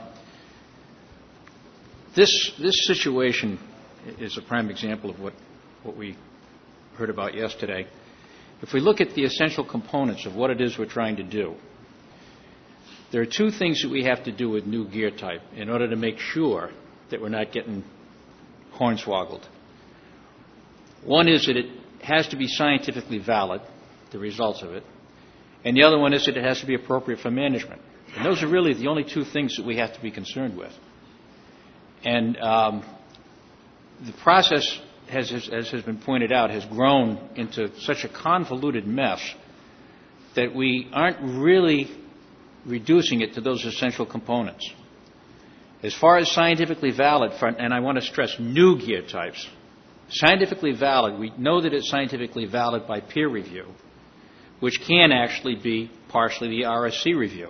This situation is a prime example of what we heard about yesterday. If we look at the essential components of what it is we're trying to do, there are two things that we have to do with new gear type in order to make sure that we're not getting hornswoggled. One is that it has to be scientifically valid, the results of it, and the other one is that it has to be appropriate for management. And those are really the only two things that we have to be concerned with. And the process, as has been pointed out, has grown into such a convoluted mess that we aren't really reducing it to those essential components. As far as scientifically valid, and I want to stress new gear types, scientifically valid, we know that it's scientifically valid by peer review, which can actually be partially the RSC review.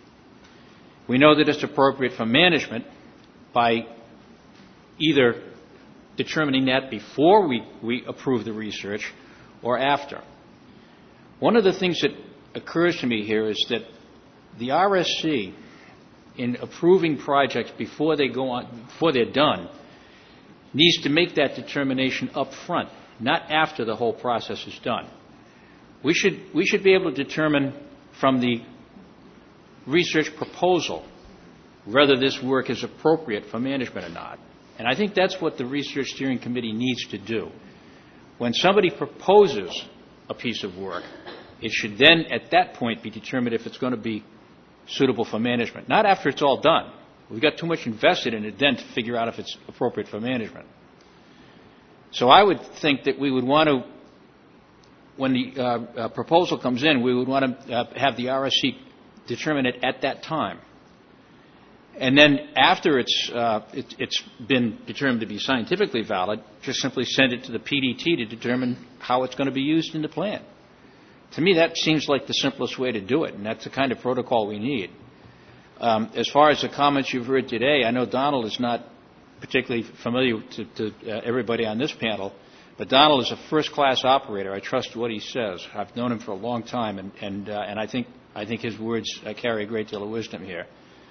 We know that it's appropriate for management by either determining that before we approve the research or after. One of the things that occurs to me here is that the RSC, in approving projects before they go on, before they're done, needs to make that determination up front, not after the whole process is done. We should be able to determine from the research proposal whether this work is appropriate for management or not. And I think that's what the Research Steering Committee needs to do. When somebody proposes a piece of work, it should then, at that point, be determined if it's going to be suitable for management, not after it's all done. We've got too much invested in it then to figure out if it's appropriate for management. So I would think that we would want to, when the proposal comes in, we would want to have the RSC determine it at that time. And then after it's been determined to be scientifically valid, just simply send it to the PDT to determine how it's going to be used in the plan. To me, that seems like the simplest way to do it, and that's the kind of protocol we need. As far as the comments you've heard today, I know Donald is not particularly familiar to everybody on this panel, but Donald is a first-class operator. I trust what he says. I've known him for a long time, and I think his words carry a great deal of wisdom here.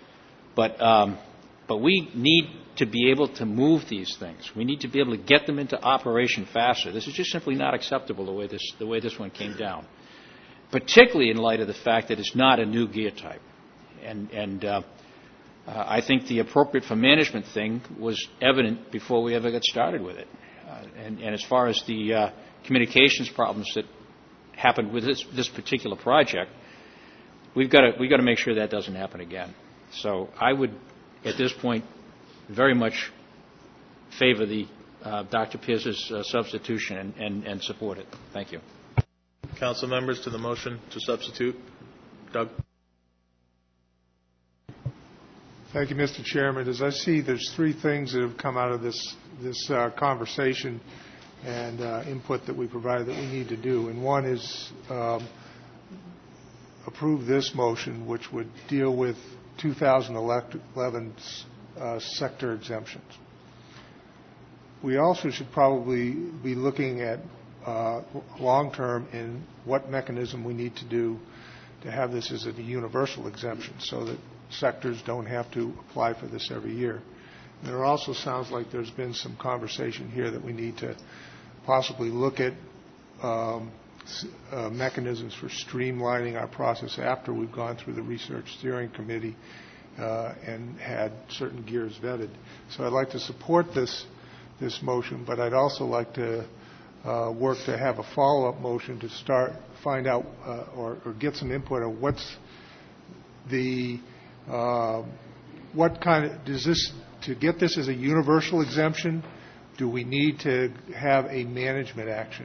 But we need to be able to move these things. We need to be able to get them into operation faster. This is just simply not acceptable the way this one came down, particularly in light of the fact that it's not a new gear type. And I think the appropriate for management thing was evident before we ever got started with it. And as far as the communications problems that happened with this particular project, we've got to make sure that doesn't happen again. So I would, at this point, very much favor the Dr. Pierce's substitution and support it. Thank you. Council members to the motion to substitute. Doug? Thank you, Mr. Chairman. As I see, there's three things that have come out of this conversation and input that we provided that we need to do. And one is approve this motion, which would deal with 2011 sector exemptions. We also should probably be looking at long-term in what mechanism we need to do to have this as a universal exemption so that sectors don't have to apply for this every year. And there also sounds like there's been some conversation here that we need to possibly look at mechanisms for streamlining our process after we've gone through the Research Steering Committee and had certain gears vetted. So I'd like to support this motion, but I'd also like to work to have a follow-up motion to find out or get some input on what's the what kind of does this to get this as a universal exemption. Do we need to have a management action?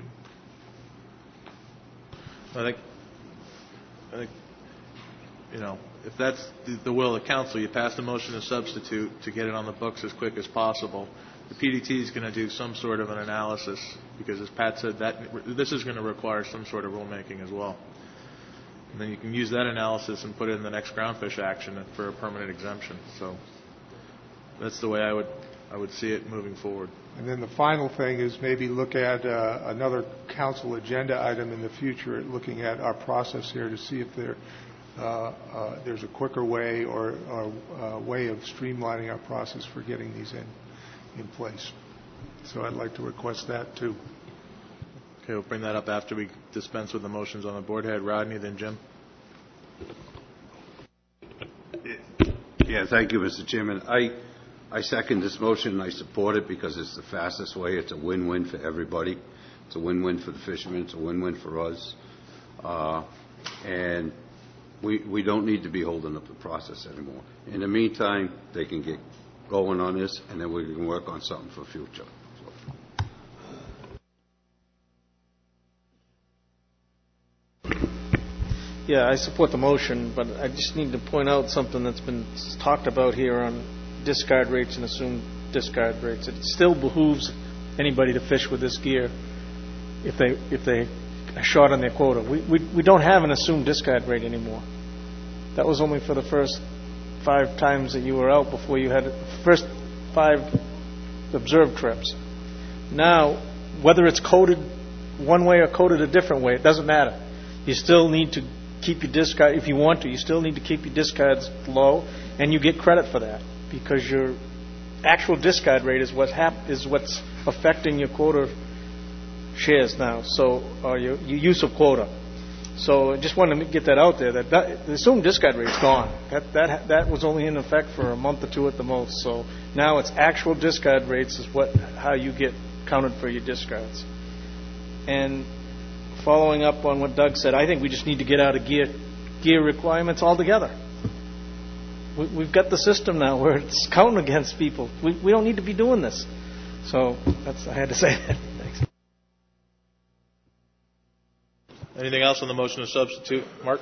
I think if that's the will of the council, you pass the motion to substitute to get it on the books as quick as possible. The PDT is going to do some sort of an analysis because, as Pat said, that this is going to require some sort of rulemaking as well. And then you can use that analysis and put it in the next groundfish action for a permanent exemption. So that's the way I would see it moving forward. And then the final thing is maybe look at another council agenda item in the future, looking at our process here to see if there's a quicker way or a way of streamlining our process for getting these in place. So I'd like to request that too. Okay, we'll bring that up after we dispense with the motions on the board. Head Rodney, then Jim. Yeah, thank you, Mr. Chairman. I second this motion and I support it because it's the fastest way. It's a win-win for everybody. It's a win-win for the fishermen. It's a win-win for us. And we don't need to be holding up the process anymore. In the meantime, they can get going on this, and then we can work on something for the future. Yeah, I support the motion, but I just need to point out something that's been talked about here on discard rates and assumed discard rates. It still behooves anybody to fish with this gear if they are short on their quota. We don't have an assumed discard rate anymore. That was only for the first 5 times that you were out before you had the first 5 observed trips. Now, whether it's coded one way or coded a different way, it doesn't matter. You still need to keep your discard, if you want to, you still need to keep your discards low, and you get credit for that because your actual discard rate is what's affecting your quota shares now, or your use of quota. So I just wanted to get that out there. That the assumed discard rate is gone. That was only in effect for a month or 2 at the most. So now it's actual discard rates is how you get counted for your discards. And following up on what Doug said, I think we just need to get out of gear requirements altogether. We've got the system now where it's counting against people. We don't need to be doing this. So I had to say that. Thanks. Anything else on the motion to substitute? Mark?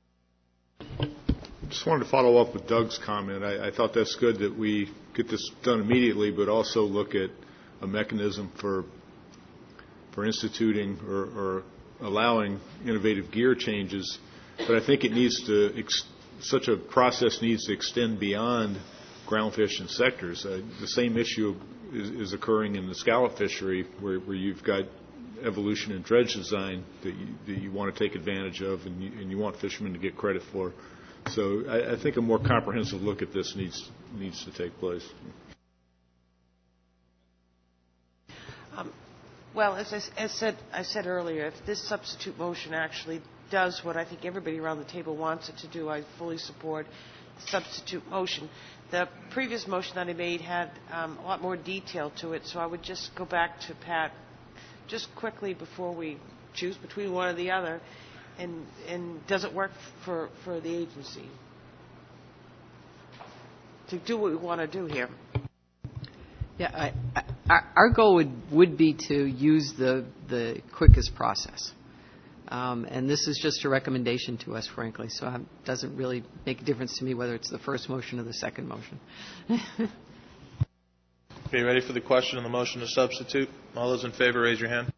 Just wanted to follow up with Doug's comment. I thought that's good that we get this done immediately, but also look at a mechanism for instituting or allowing innovative gear changes. But I think it needs to such a process needs to extend beyond groundfish and sectors. The same issue is occurring in the scallop fishery, where you've got evolution in dredge design that you want to take advantage of, and you want fishermen to get credit for. So I think a more comprehensive look at this needs to take place. Well, as I said earlier, if this substitute motion actually does what I think everybody around the table wants it to do, I fully support the substitute motion. The previous motion that I made had a lot more detail to it, so I would just go back to Pat just quickly before we choose between one or the other, and does it work for the agency to do what we want to do here? Yeah, our goal would be to use the quickest process. And this is just a recommendation to us, frankly, so it doesn't really make a difference to me whether it's the first motion or the second motion. Okay, ready for the question on the motion to substitute? All those in favor, raise your hand.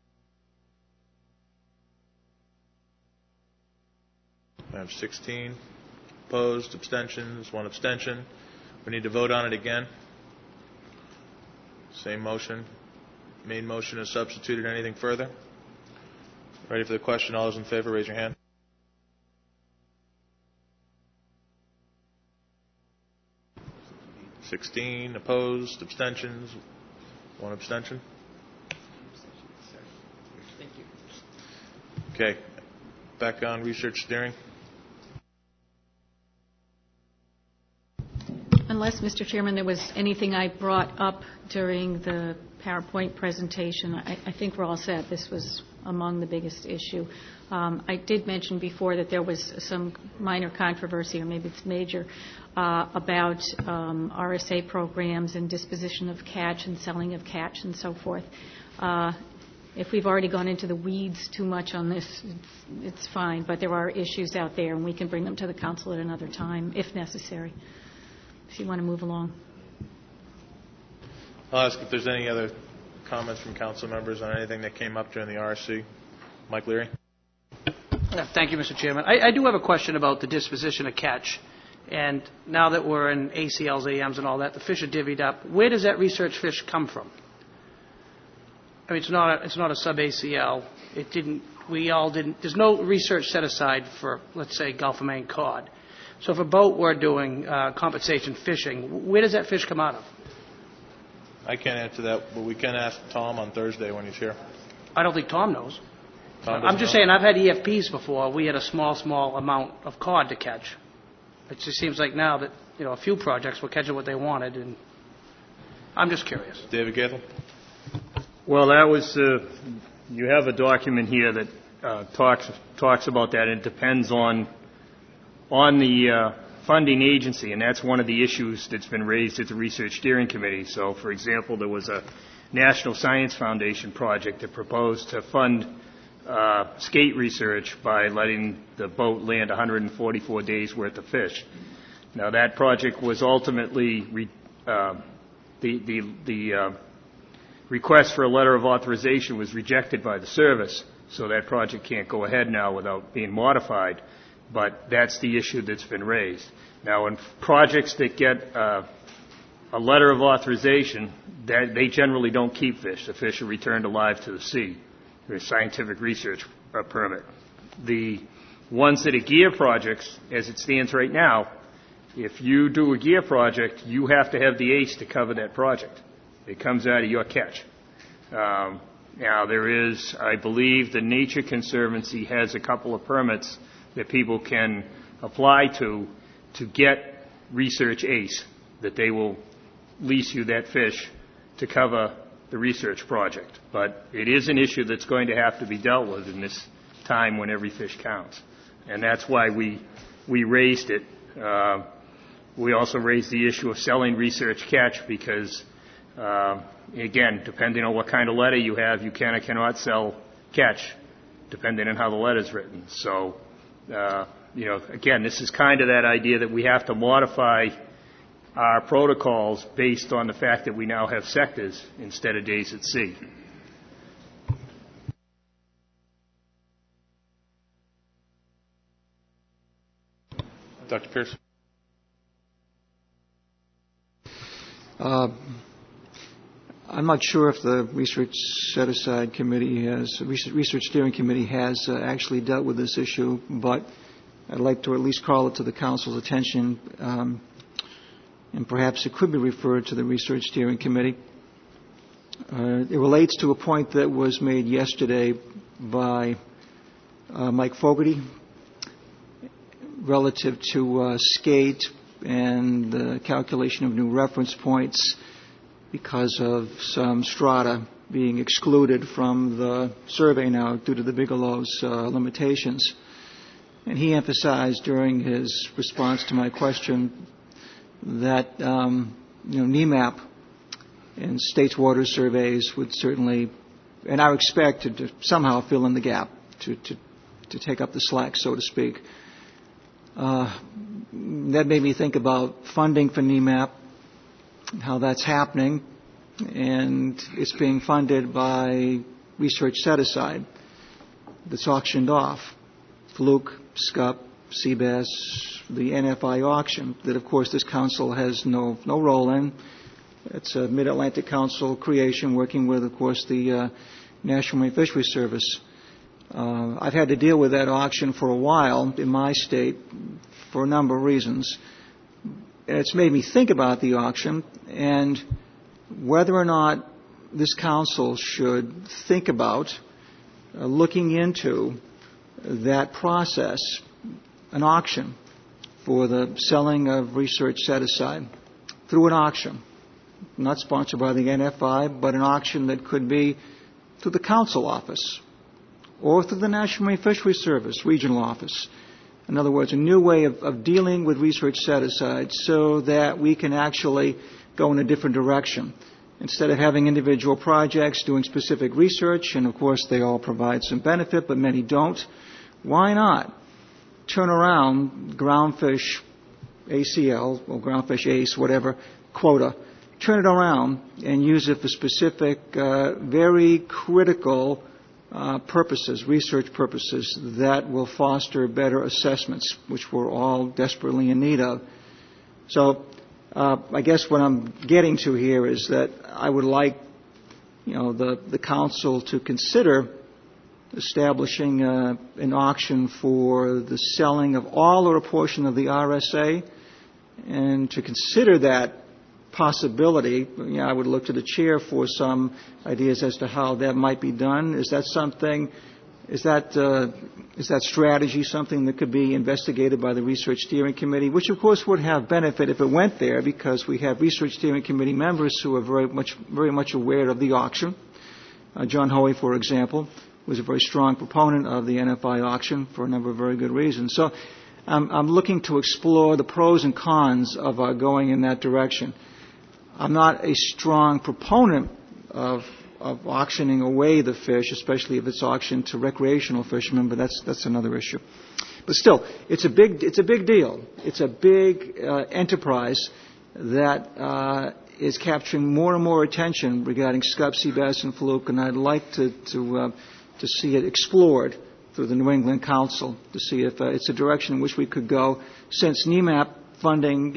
I have 16. Opposed, abstentions, 1 abstention. We need to vote on it again. Same motion. Main motion is substituted. Anything further? Ready for the question? All those in favor, raise your hand. (16) Opposed, abstentions, 1 abstention. Thank you. Okay, back on research steering. Unless, Mr. Chairman, there was anything I brought up during the PowerPoint presentation, I think we're all set. This was among the biggest issue. I did mention before that there was some minor controversy, or maybe it's major, about RSA programs and disposition of catch and selling of catch and so forth. If we've already gone into the weeds too much on this, it's fine, but there are issues out there, and we can bring them to the council at another time, if necessary, if you want to move along. I'll ask if there's any other comments from council members on anything that came up during the RSC. Mike Leary. Thank you, Mr. Chairman. I do have a question about the disposition of catch. And now that we're in ACLs, AMs, and all that, the fish are divvied up. Where does that research fish come from? I mean, it's not a sub-ACL. There's no research set aside for, let's say, Gulf of Maine cod. So if a boat were doing compensation fishing, where does that fish come out of? I can't answer that, but we can ask Tom on Thursday when he's here. I don't think Tom knows. I'm just saying, I've had EFPs before. We had a small amount of cod to catch. It just seems like now that, a few projects were catching what they wanted, and I'm just curious. David Gaethel? Well, that was, you have a document here that talks about that. It depends on the funding agency, and that's one of the issues that's been raised at the Research Steering Committee. So, for example, there was a National Science Foundation project that proposed to fund skate research by letting the boat land 144 days worth of fish. Now, that project was ultimately the request for a letter of authorization was rejected by the service, so that project can't go ahead now without being modified. But that's the issue that's been raised. Now, in projects that get a letter of authorization, that they generally don't keep fish. The fish are returned alive to the sea. There's scientific research permit. The ones that are gear projects, as it stands right now, if you do a gear project, you have to have the ACE to cover that project. It comes out of your catch. Now, there is, I believe, the Nature Conservancy has a couple of permits that people can apply to get research ACE, that they will lease you that fish to cover the research project. But it is an issue that's going to have to be dealt with in this time when every fish counts. And that's why we raised it. We also raised the issue of selling research catch because, again, depending on what kind of letter you have, you can or cannot sell catch, depending on how the letter's written. So, again, this is kind of that idea that we have to modify our protocols based on the fact that we now have sectors instead of days at sea. Dr. Pierce? I'm not sure if the Research Set-Aside Committee Research Steering Committee has actually dealt with this issue, but I'd like to at least call it to the Council's attention, and perhaps it could be referred to the Research Steering Committee. It relates to a point that was made yesterday by Mike Fogarty relative to skate and the calculation of new reference points because of some strata being excluded from the survey now due to the Bigelow's limitations. And he emphasized during his response to my question that NEMAP and states water surveys would certainly, and are expected to somehow fill in the gap, to take up the slack, so to speak. That made me think about funding for NEMAP, how that's happening, and it's being funded by research set-aside that's auctioned off. Fluke, SCUP, CBAS, the NFI auction that, of course, this council has no role in. It's a Mid-Atlantic Council creation working with, of course, the National Marine Fisheries Service. I've had to deal with that auction for a while in my state for a number of reasons. It's made me think about the auction and whether or not this council should think about looking into that process, an auction for the selling of research set-aside through an auction, not sponsored by the NFI, but an auction that could be through the council office or through the National Marine Fisheries Service regional office. In other words, a new way of dealing with research set-aside so that we can actually go in a different direction. Instead of having individual projects doing specific research, and of course they all provide some benefit, but many don't, why not turn around groundfish ACL, or groundfish ACE, whatever, quota, turn it around and use it for specific, very critical purposes, research purposes that will foster better assessments, which we're all desperately in need of. So I guess what I'm getting to here is that I would like, the council to consider establishing an auction for the selling of all or a portion of the RSA, and to consider that possibility. I would look to the chair for some ideas as to how that might be done. Is that something? Is that strategy something that could be investigated by the Research Steering Committee, which of course would have benefit if it went there, because we have Research Steering Committee members who are very much aware of the auction. John Hoey, for example, was a very strong proponent of the NFI auction for a number of very good reasons. So I'm looking to explore the pros and cons of going in that direction. I'm not a strong proponent of auctioning away the fish, especially if it's auctioned to recreational fishermen, but that's another issue. But still, it's a big deal. It's a big enterprise that is capturing more and more attention regarding scup, sea bass, and fluke, and I'd like to see it explored through the New England Council to see if it's a direction in which we could go. Since NEMAP funding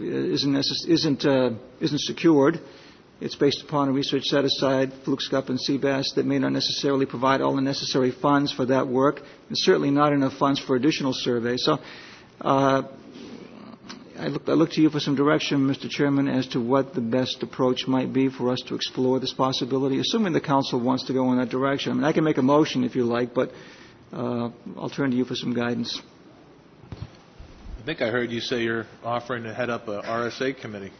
isn't secured, it's based upon a research set aside, fluke, scup, and sea bass, that may not necessarily provide all the necessary funds for that work, and certainly not enough funds for additional surveys. So I look to you for some direction, Mr. Chairman, as to what the best approach might be for us to explore this possibility, assuming the Council wants to go in that direction. I mean, I can make a motion if you like, but I'll turn to you for some guidance. I think I heard you say you're offering to head up a RSA committee.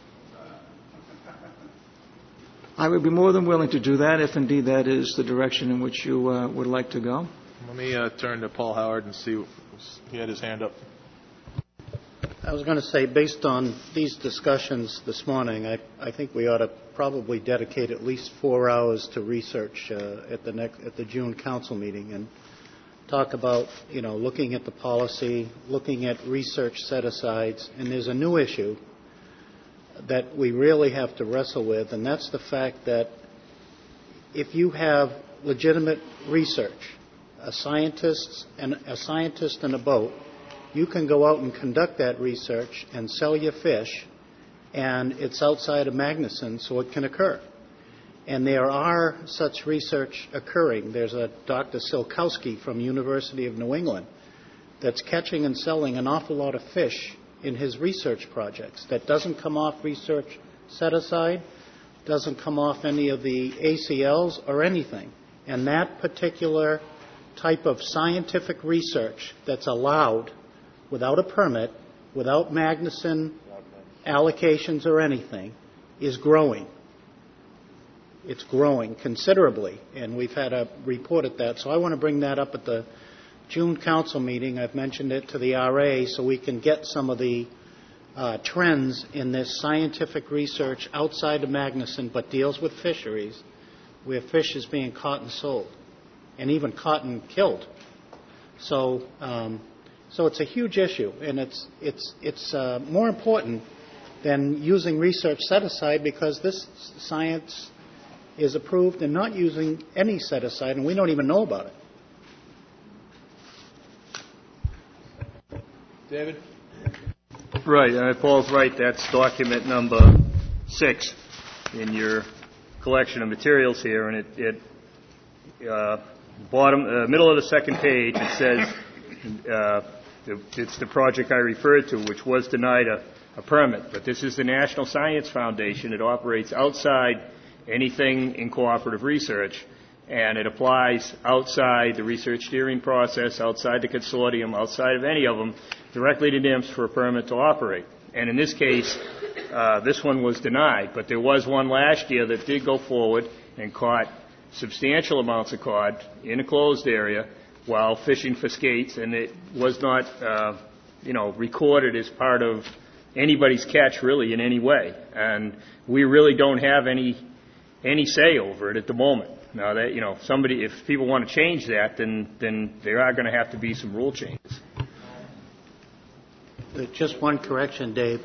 I would be more than willing to do that if indeed that is the direction in which you would like to go. Let me turn to Paul Howard and see. He had his hand up. I was going to say, based on these discussions this morning, I think we ought to probably dedicate at least 4 hours to research at the June council meeting and talk about, looking at the policy, looking at research set-asides, and there's a new issue that we really have to wrestle with, and that's the fact that if you have legitimate research, a scientist and a boat, you can go out and conduct that research and sell your fish, and it's outside of Magnuson, so it can occur. And there are such research occurring. There's a Dr. Silkowski from University of New England that's catching and selling an awful lot of fish in his research projects that doesn't come off research set aside, doesn't come off any of the ACLs or anything. And that particular type of scientific research that's allowed without a permit, without Magnuson allocations or anything, is growing. It's growing considerably, and we've had a report at that. So I want to bring that up at the June council meeting. I've mentioned it to the RA so we can get some of the trends in this scientific research outside of Magnuson, but deals with fisheries, where fish is being caught and sold, and even caught and killed. So it's a huge issue, and it's more important than using research set aside, because this science is approved and not using any set aside, and we don't even know about it. David? Right. Paul's right. That's document number 6 in your collection of materials here. And middle of the second page, it says it's the project I referred to, which was denied a permit. But this is the National Science Foundation. It operates outside anything in cooperative research, and it applies outside the research steering process, outside the consortium, outside of any of them, directly to NIMS for a permit to operate. And in this case, this one was denied, but there was one last year that did go forward and caught substantial amounts of cod in a closed area while fishing for skates, and it was not, recorded as part of anybody's catch really in any way. And we really don't have any say over it at the moment. Now that, if people want to change that, then there are going to have to be some rule changes. Just one correction, Dave.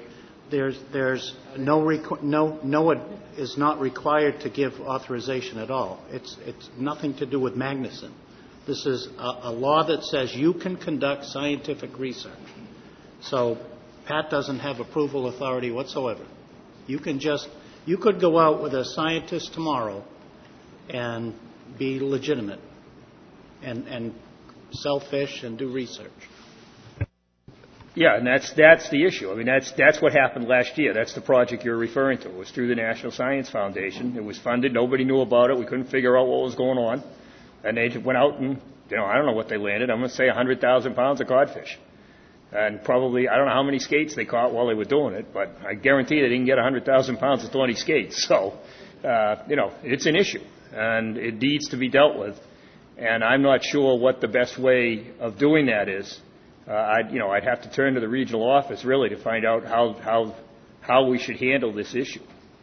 NOAA is not required to give authorization at all. It's nothing to do with Magnuson. This is a law that says you can conduct scientific research. So Pat doesn't have approval authority whatsoever. You could go out with a scientist tomorrow and be legitimate and sell fish and do research. Yeah, and that's the issue. I mean, that's what happened last year. That's the project you're referring to. It was through the National Science Foundation. It was funded. Nobody knew about it. We couldn't figure out what was going on. And they went out and, I don't know what they landed. I'm going to say 100,000 pounds of codfish. And probably, I don't know how many skates they caught while they were doing it, but I guarantee they didn't get 100,000 pounds of thorny skates. So, it's an issue, and it needs to be dealt with. And I'm not sure what the best way of doing that is. I'd have to turn to the regional office really to find out how we should handle this issue.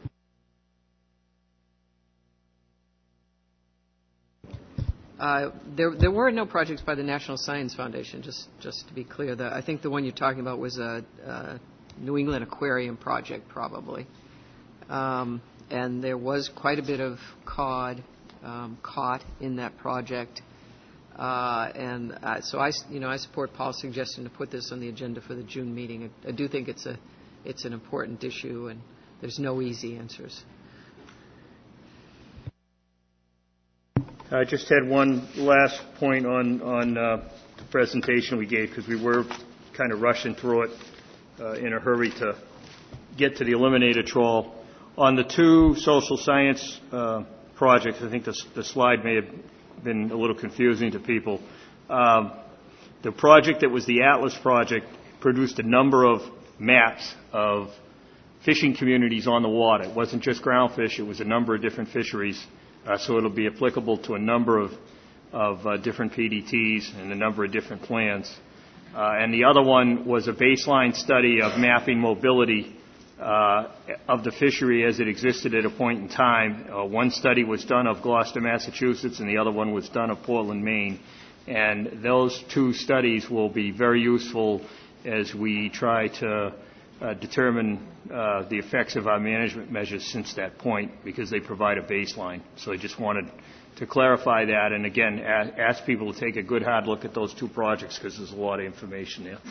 There were no projects by the National Science Foundation, just to be clear. I think the one you're talking about was a New England Aquarium project, probably. And there was quite a bit of cod caught in that project. So I support Paul's suggestion to put this on the agenda for the June meeting. I do think it's an important issue, and there's no easy answers. I just had one last point on the presentation we gave, because we were kind of rushing through it in a hurry to get to the eliminator trawl. On the two social science projects, I think the slide may have been a little confusing to people. The project that was the Atlas project produced a number of maps of fishing communities on the water. It wasn't just groundfish, it was a number of different fisheries. So it'll be applicable to a number of different PDTs and a number of different plans. And the other one was a baseline study of mapping mobility of the fishery as it existed at a point in time. One study was done of Gloucester, Massachusetts, and the other one was done of Portland, Maine. And those two studies will be very useful as we try to determine the effects of our management measures since that point, because they provide a baseline. So I just wanted to clarify that, and again, ask people to take a good hard look at those two projects, because there's a lot of information there.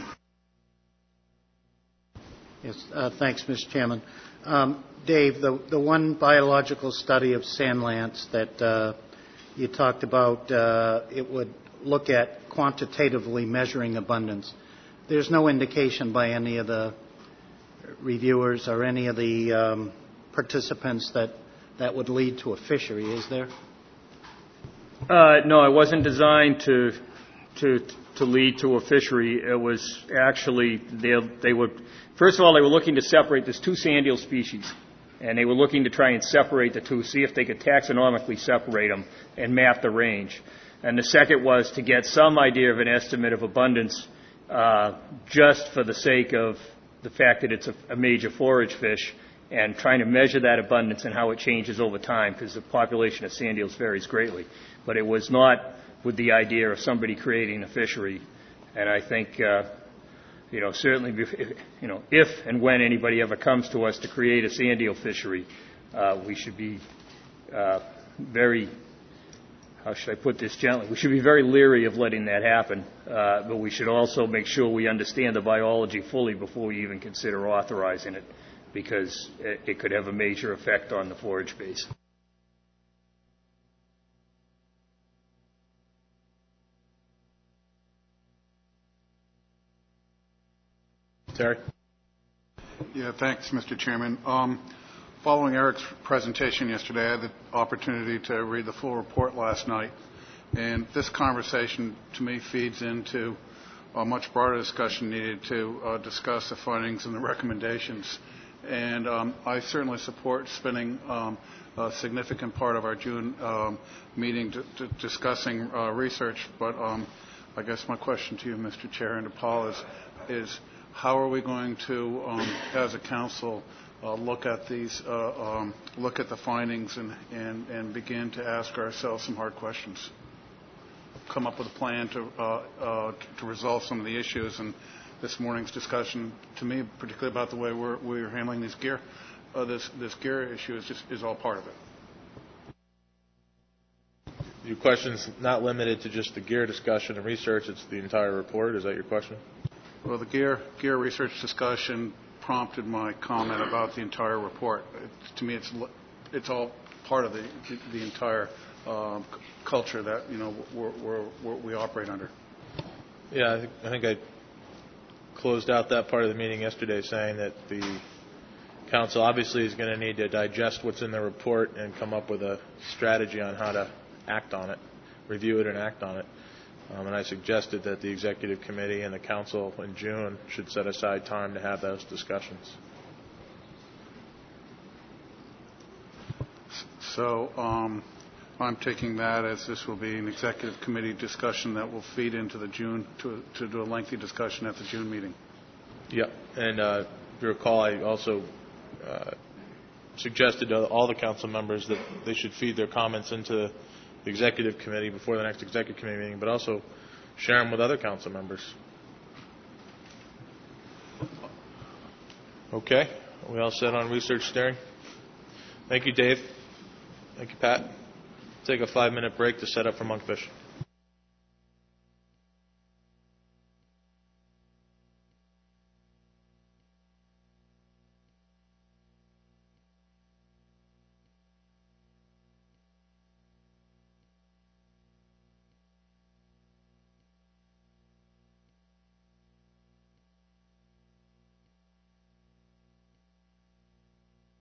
Yes, thanks, Mr. Chairman. Dave, the one biological study of sand lance that you talked about, it would look at quantitatively measuring abundance. There's no indication by any of the reviewers or any of the participants that would lead to a fishery, is there? No, it wasn't designed to lead to a fishery. It was actually, they were, first of all, they were looking to separate, there's two sand eel species, and they were looking to try and separate the two, see if they could taxonomically separate them and map the range. And the second was to get some idea of an estimate of abundance, just for the sake of the fact that it's a major forage fish, and trying to measure that abundance and how it changes over time, because the population of sand eels varies greatly. But it was not with the idea of somebody creating a fishery. And I think, certainly, if and when anybody ever comes to us to create a sand eel fishery, we should be very, how should I put this gently? We should be very leery of letting that happen, but we should also make sure we understand the biology fully before we even consider authorizing it, because it could have a major effect on the forage base. Terry? Yeah, thanks, Mr. Chairman. Following Eric's presentation yesterday, I had the opportunity to read the full report last night, and this conversation to me feeds into a much broader discussion needed to discuss the findings and the recommendations. And I certainly support spending a significant part of our June meeting discussing research, but I guess my question to you, Mr. Chair, and to Paul is how are we going to, as a council, look at the findings and begin to ask ourselves some hard questions, come up with a plan to resolve some of the issues. And this morning's discussion, to me, particularly about the way we're handling this gear issue, is all part of it. Your question's not limited to just the gear discussion and research; it's the entire report. Is that your question? Well, the gear research discussion prompted my comment about the entire report. To me, it's all part of the entire culture that we operate under. Yeah, I think I closed out that part of the meeting yesterday saying that the council obviously is going to need to digest what's in the report and come up with a strategy on how to act on it, review it and act on it. And I suggested that the executive committee and the council in June should set aside time to have those discussions. So I'm taking that as this will be an executive committee discussion that will feed into the June, to do a lengthy discussion at the June meeting. Yep. And if you recall, I also suggested to all the council members that they should feed their comments into the executive committee before the next executive committee meeting, but also share them with other council members. Okay. Are we all set on research steering? Thank you, Dave. Thank you, Pat. Take a 5-minute break to set up for Monkfish.